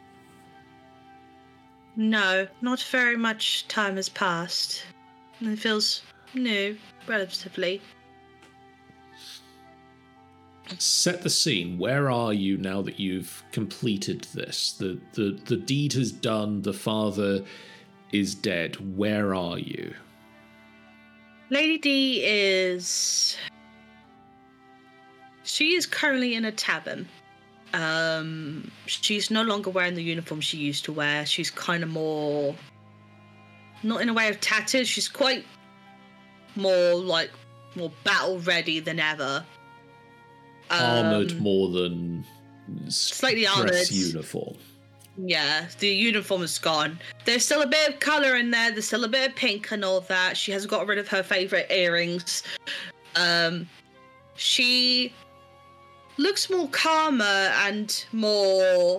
No, not very much time has passed. It feels new, relatively. Set the scene. Where are you now that you've completed this? The the, the deed is done, the father is dead. Where are you? Lady D is... She is currently in a tavern. Um, she's no longer wearing the uniform she used to wear. She's kind of more... Not in a way of tattered. She's quite more, like, more battle-ready than ever. Armoured Um, more than slightly dress armoured. uniform. Yeah, the uniform is gone. There's still a bit of colour in there. There's still a bit of pink and all that. She hasn't got rid of her favourite earrings. Um, she looks more calmer and more,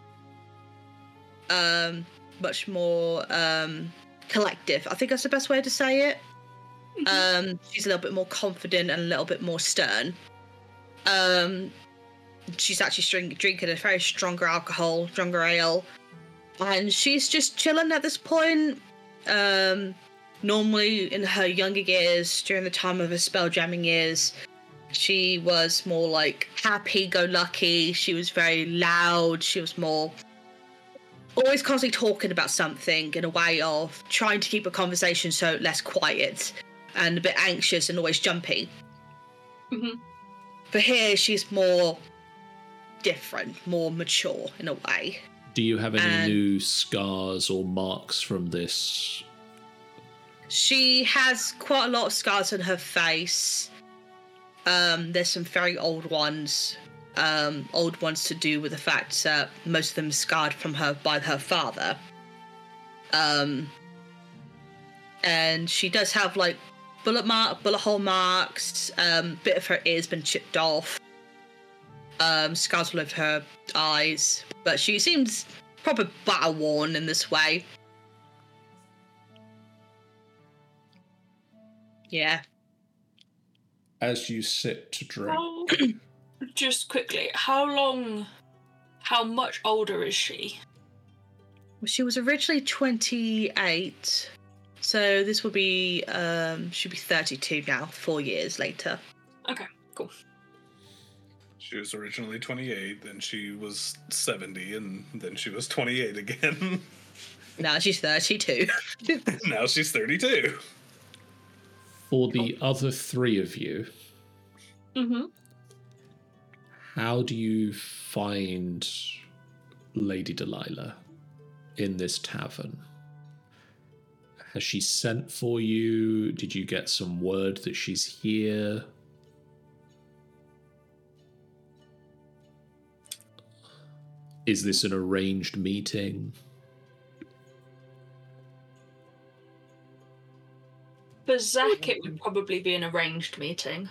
um, much more um, collective. I think that's the best way to say it. Um, she's a little bit more confident and a little bit more stern. Um, she's actually drink, drinking a very stronger alcohol, stronger ale, and she's just chilling at this point. Um, normally, in her younger years, during the time of her spell jamming years, she was more like happy-go-lucky. She was very loud. She was more always constantly talking about something in a way of trying to keep a conversation so less quiet. and a bit anxious and always jumpy. Mhm. But here she's more different, more mature in a way. Do you have any And- new scars or marks from this? She has quite a lot of scars on her face. Um, there's some very old ones. Um, old ones to do with the fact that most of them scarred from her by her father. Um, and she does have like bullet mark, bullet hole marks. Um, bit of her ear's been chipped off. Um, scars all over her eyes, but she seems proper battle worn in this way. Yeah. As you sit to drink, How, just quickly, how long, how much older is she? Well, she was originally twenty-eight, so this will be um she'll be thirty-two now, four years later. Okay, cool. She was originally twenty-eight, then she was seventy, and then she was twenty-eight again. Now she's thirty-two. Now she's thirty-two. for the other three of you, Mm-hmm. how do you find Lady Delilah in this tavern? Has she sent for you? Did you get some word that she's here? Is this an arranged meeting? For Zach, it would probably be an arranged meeting.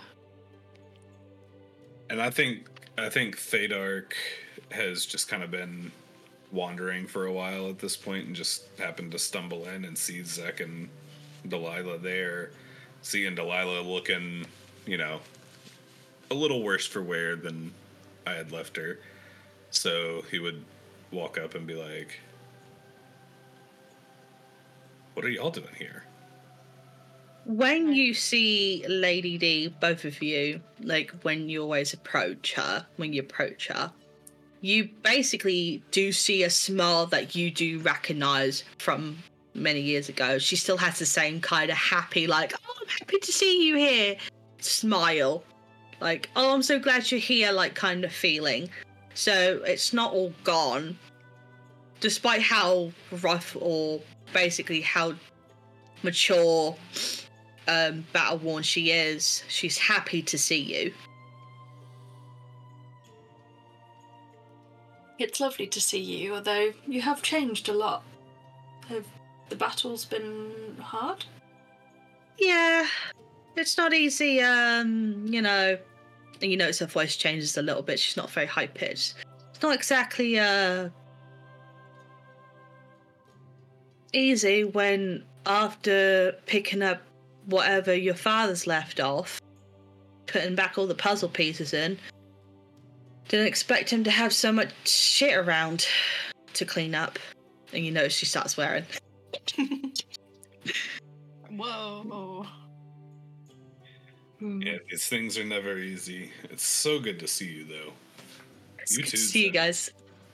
And I think I think Thedark has just kind of been wandering for a while at this point and just happened to stumble in and see Zek and Delilah there. Seeing Delilah looking, you know, a little worse for wear than I had left her. So he would walk up and be like, "What are y'all doing here?" When you see Lady D, both of you, like when you always approach her, when you approach her, you basically do see a smile that you do recognize from many years ago. She still has the same kind of happy, like, "Oh, I'm happy to see you here," smile. Like, "Oh, I'm so glad you're here," like kind of feeling. So it's not all gone. Despite how rough or basically how mature, um, battle worn she is, she's happy to see you. It's lovely to see you, although you have changed a lot. Have the battles been hard? Yeah, it's not easy, um, you know. And you notice her voice changes a little bit. She's not very high pitched. It's not exactly uh easy when after picking up whatever your father's left off, putting back all the puzzle pieces in, didn't expect him to have so much shit around to clean up. And you notice she starts swearing. Whoa. Hmm. Yeah, these things are never easy. It's so good to see you, though. It's You good too, to see you Zach. guys.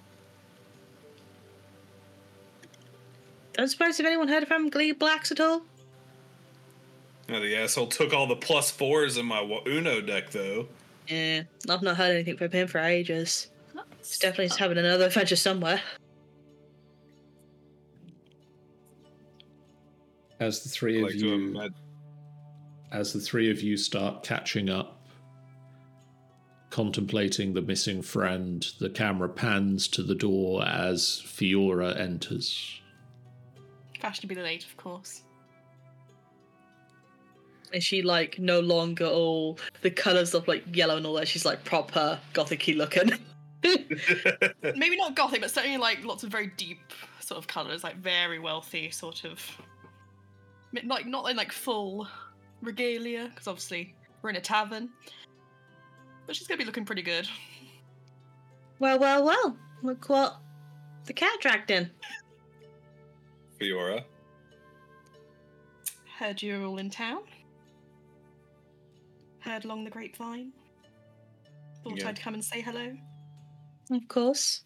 Don't suppose if anyone heard from Glebe Blacks at all? Now, the asshole took all the plus fours in my Wa- Uno deck, though. Yeah, I've not heard anything from him for ages. He's That's- definitely just having another adventure somewhere. As the three I of like to you, imagine. as the three of you start catching up, contemplating the missing friend, the camera pans to the door as Fiora enters. Fashionably late, of course. Is she like no longer all the colours of like yellow and all that? She's like proper gothic-y looking. Maybe not gothic, but certainly like lots of very deep sort of colours, like very wealthy sort of. Mi- Like not in like full regalia, because obviously we're in a tavern. But she's gonna be looking pretty good. Well, well, well. Look what the cat dragged in. Fiora. Heard you're all in town. Heard along the grapevine. Thought Yeah. I'd come and say hello. Of course.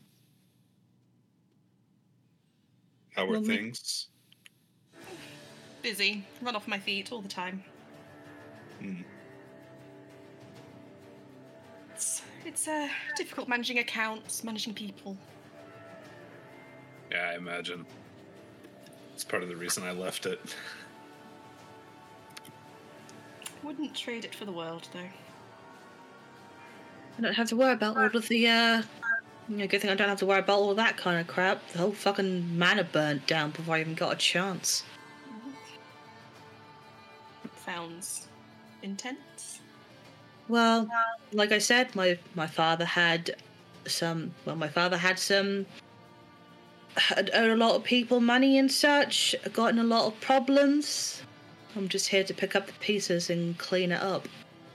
How are Well, me- things? Busy. Run off my feet all the time. Mm. It's, it's uh, difficult managing accounts, managing people. Yeah, I imagine. It's part of the reason I left it. Wouldn't trade it for the world, though. I don't have to worry about all of the, uh... You know, good thing I don't have to worry about all that kind of crap. The whole fucking manor burnt down before I even got a chance. Sounds intense. Well, like I said, my my father had some. Well, my father had some. Had owed a lot of people money and such. Got in a lot of problems. I'm just here to pick up the pieces and clean it up.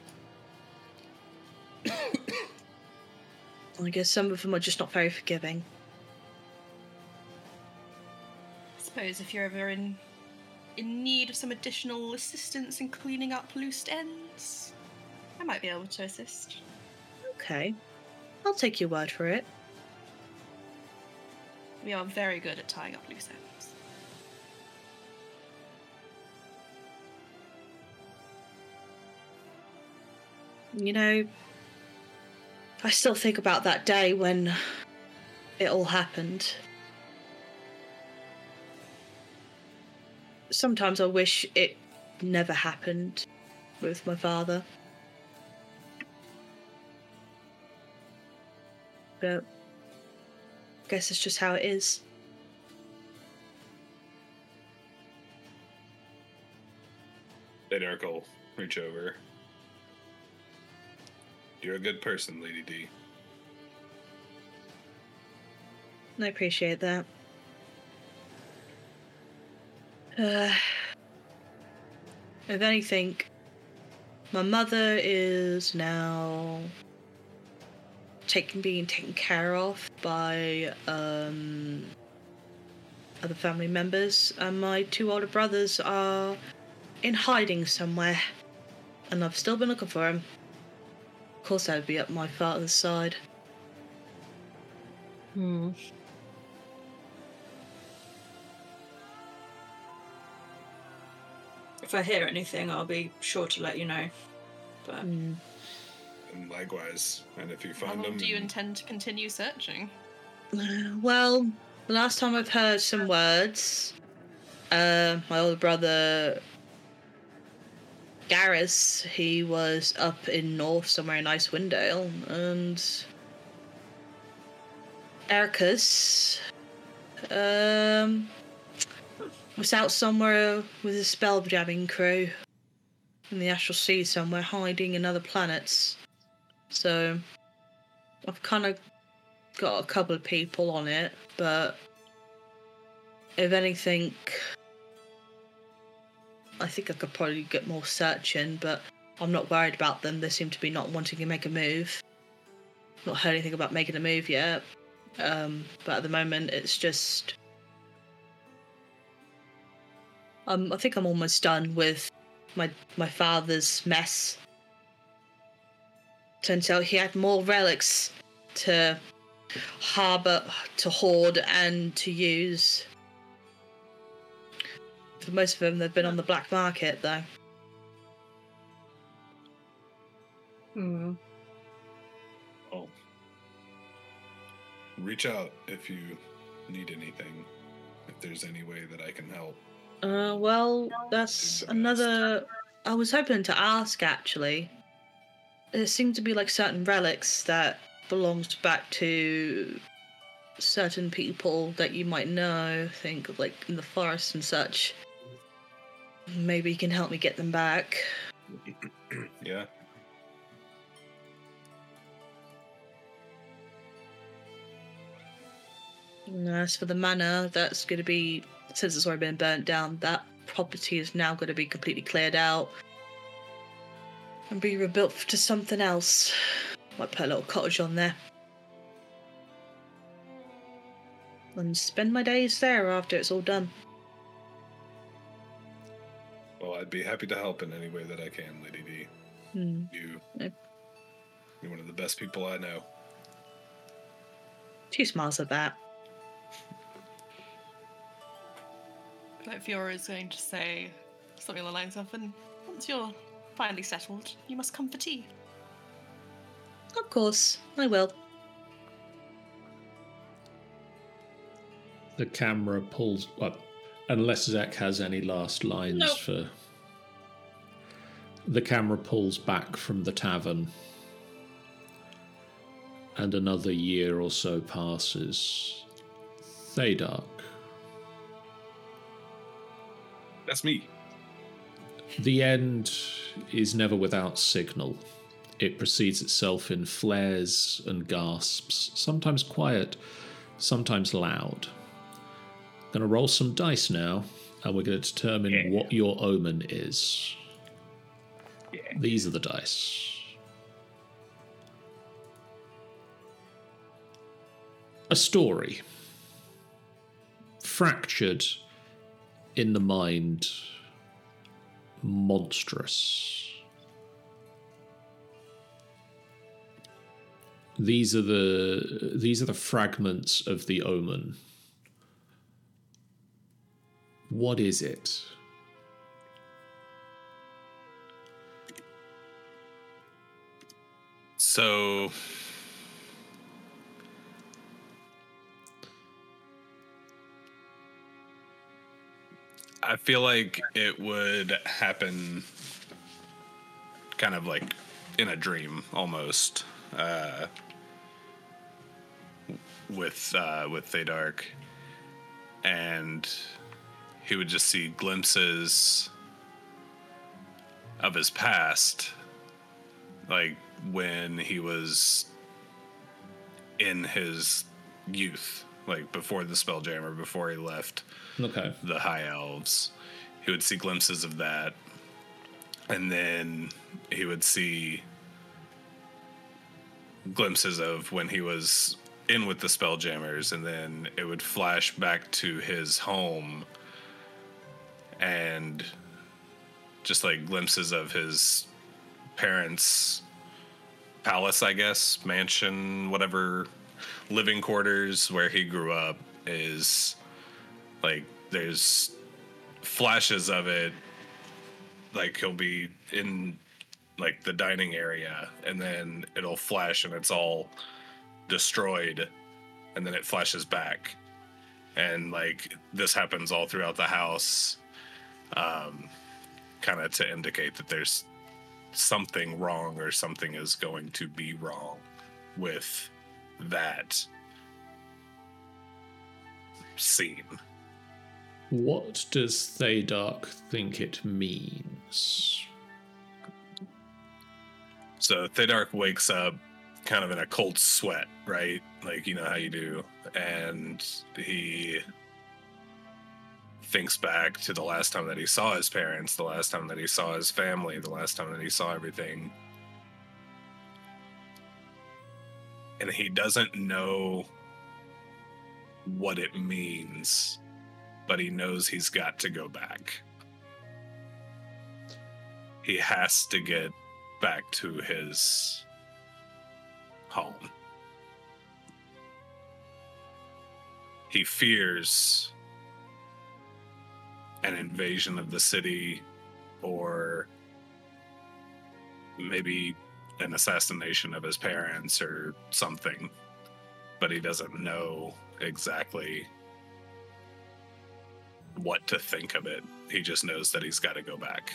I guess some of them are just not very forgiving. I suppose if you're ever in in need of some additional assistance in cleaning up loose ends, I might be able to assist. Okay, I'll take your word for it. We are very good at tying up loose ends. You know, I still think about that day when it all happened. Sometimes I wish it never happened with my father. But I guess it's just how it is. Then Eric will reach over. You're a good person, Lady D. I appreciate that. Uh, if anything, my mother is now taken, being taken care of by um, other family members, and my two older brothers are in hiding somewhere, and I've still been looking for them. Of course, that would be up my father's side. Hmm. If I hear anything, I'll be sure to let you know. But Mm. And likewise. And if you How find long them, do you and- intend to continue searching? Well, the last time I've heard some words, uh, my older brother, Garrus, he was up in north somewhere in Icewind Dale, and Ericus, um, was out somewhere with his spell jamming crew in the Astral Sea somewhere, hiding in other planets. So, I've kind of got a couple of people on it, but if anything, I think I could probably get more searching, but I'm not worried about them. They seem to be not wanting to make a move. Not heard anything about making a move yet. Um, but at the moment, it's just... Um, I think I'm almost done with my my father's mess. Turns out he had more relics to harbour, to hoard, and to use. For most of them, they've been on the black market, though. hmm. oh, reach out if you need anything. If there's any way that I can help. Uh, well, that's Do the another... I was hoping to ask, actually. There seem to be, like, certain relics that belongs back to certain people that you might know, think of, like, in the forest and such. Maybe you can help me get them back. Yeah. And as for the manor, that's going to be, since it's already been burnt down, that property is now going to be completely cleared out and be rebuilt to something else. Might put a little cottage on there. And spend my days there after it's all done. Well, I'd be happy to help in any way that I can, Lady D. Hmm. You, Yep. you're one of the best people I know. She smiles at that. Like Fiora is going to say something along the lines of, and once you're finally settled, you must come for tea. Of course, I will. The camera pulls up, unless Zek has any last lines Nope. for. The camera pulls back from the tavern, and another year or so passes. Thaydark. That's me. The end is never without signal. It precedes itself in flares and gasps, sometimes quiet, sometimes loud. Going to roll some dice now, and we're going to determine Yeah. what your omen is. Yeah. These are the dice. A story. Fractured in the mind. Monstrous. These are the these are the fragments of the omen. What is it? So I feel like it would happen kind of like in a dream almost, uh, with uh, with Thaydark, and he would just see glimpses of his past, like when he was in his youth, like before the Spelljammer, before he left Okay. the High Elves. He would see glimpses of that, and then he would see glimpses of when he was in with the Spelljammers, and then it would flash back to his home and just like glimpses of his parents' palace, I guess, mansion, whatever, living quarters where he grew up. Is like there's flashes of it, like he'll be in like the dining area, and then it'll flash and it's all destroyed, and then it flashes back, and like this happens all throughout the house, um kind of to indicate that there's something wrong, or something is going to be wrong with that scene. What does Thaydark think it means? So Thaydark wakes up kind of in a cold sweat, right? Like, you know how you do. And he thinks back to the last time that he saw his parents, the last time that he saw his family, the last time that he saw everything. And he doesn't know what it means, but he knows he's got to go back. He has to get back to his home. He fears an invasion of the city, or maybe an assassination of his parents or something, but he doesn't know exactly what to think of it. He just knows that he's got to go back.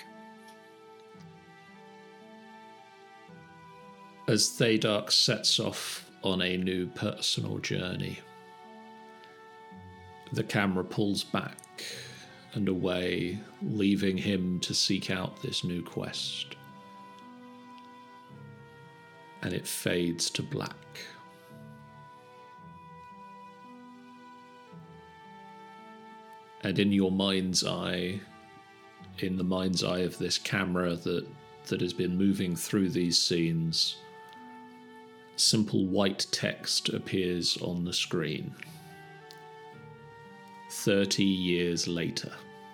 As Thaydark sets off on a new personal journey, the camera pulls back and away, leaving him to seek out this new quest. And it fades to black. And in your mind's eye, in the mind's eye of this camera that, that has been moving through these scenes, simple white text appears on the screen. Thirty years later.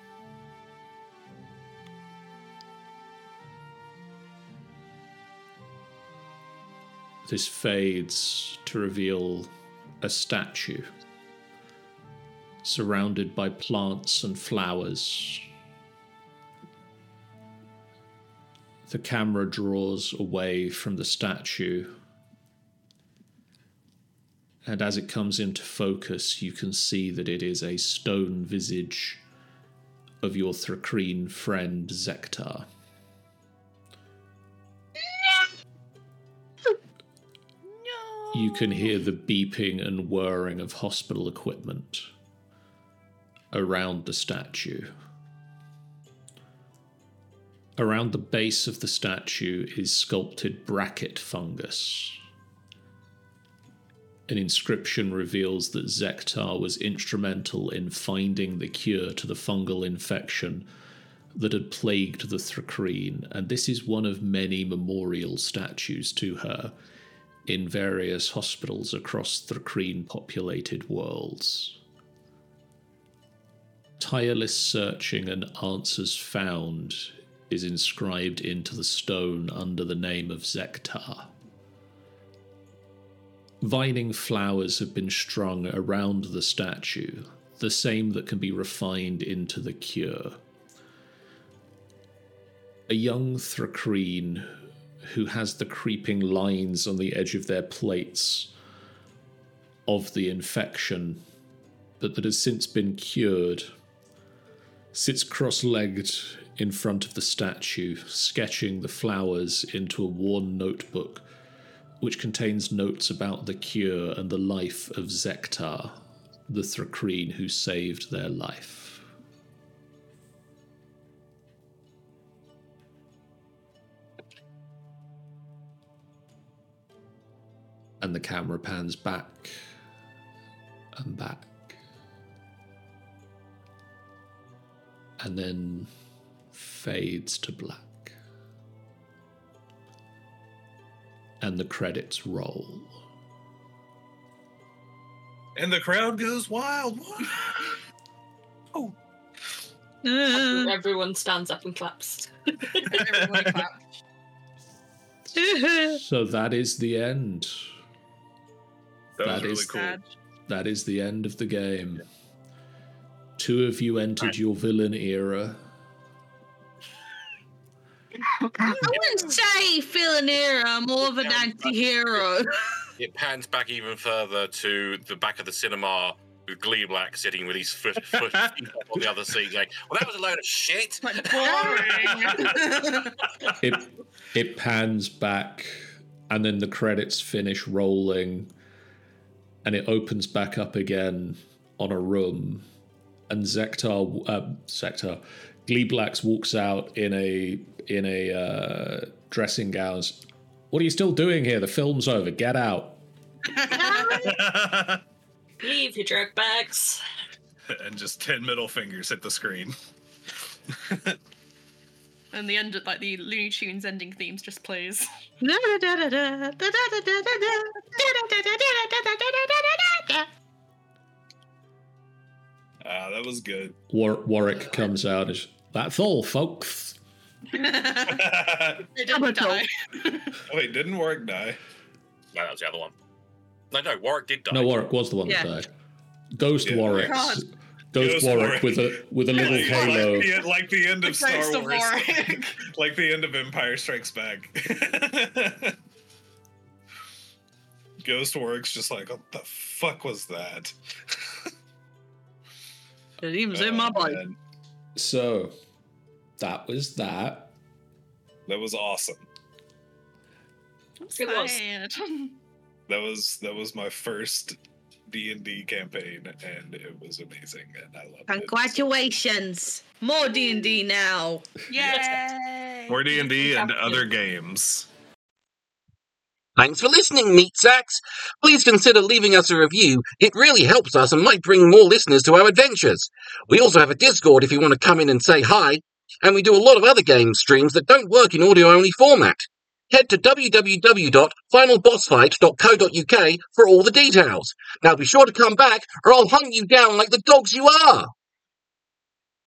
This fades to reveal a statue surrounded by plants and flowers. The camera draws away from the statue. And as it comes into focus, you can see that it is a stone visage of your Thrakreen friend, Zektar. You can hear the beeping and whirring of hospital equipment around the statue. Around the base of the statue is sculpted bracket fungus. An inscription reveals that Zektar was instrumental in finding the cure to the fungal infection that had plagued the Thrakreen, and this is one of many memorial statues to her in various hospitals across Thrakreen-populated worlds. Tireless searching and answers found is inscribed into the stone under the name of Zektar. Vining flowers have been strung around the statue, the same that can be refined into the cure. A young Thrakreen who has the creeping lines on the edge of their plates of the infection, but that has since been cured, sits cross-legged in front of the statue, sketching the flowers into a worn notebook which contains notes about the cure and the life of Zektar, the Thrakreen who saved their life. And the camera pans back and back. And then fades to black. And the credits roll. And the crowd goes wild. Oh. Everyone stands up and claps. Everyone claps. So that is the end. That, That was really is cool. Sad. That is the end of the game. Two of you entered your villain era. I wouldn't say Philanera, I'm more of an anti-hero. It pans back even further to the back of the cinema with Glee Black sitting with his foot, foot on the other seat going, well, that was a load of shit. Like, boring. It it pans back, and then the credits finish rolling, and it opens back up again on a room, and Zektar, uh, Zektar, Gleeblax walks out in a in a uh, dressing gown. What are you still doing here? The film's over. Get out. Leave your jerk bags. And just ten middle fingers hit the screen. And the end of like the Looney Tunes ending themes just plays. Ah, that was good. War- Warwick comes out. And is, That's all, folks. It didn't die. Wait, didn't Warwick die? No, that was the other one. No, no, Warwick did die. No, Warwick was the one Yeah. that died. Ghost Yeah. Warwick. God. Ghost, Ghost Warwick, Warwick. with a with a little Like, halo. like, the, like the end of The Star Ghost of Wars. Warwick. Like the end of Empire Strikes Back. Ghost Warwick's just like, what the fuck was that? He was in my Oh, body. man. So, that was that. That was awesome. It was. Sad. That was that was my first D and D campaign, and it was amazing, and I loved it. Congratulations. More D and D now. Yay! More D and D and other games. Thanks for listening, Meat Sacks. Please consider leaving us a review. It really helps us and might bring more listeners to our adventures. We also have a Discord if you want to come in and say hi, and we do a lot of other game streams that don't work in audio-only format. Head to w w w dot final boss fight dot co dot u k for all the details. Now be sure to come back, or I'll hunt you down like the dogs you are.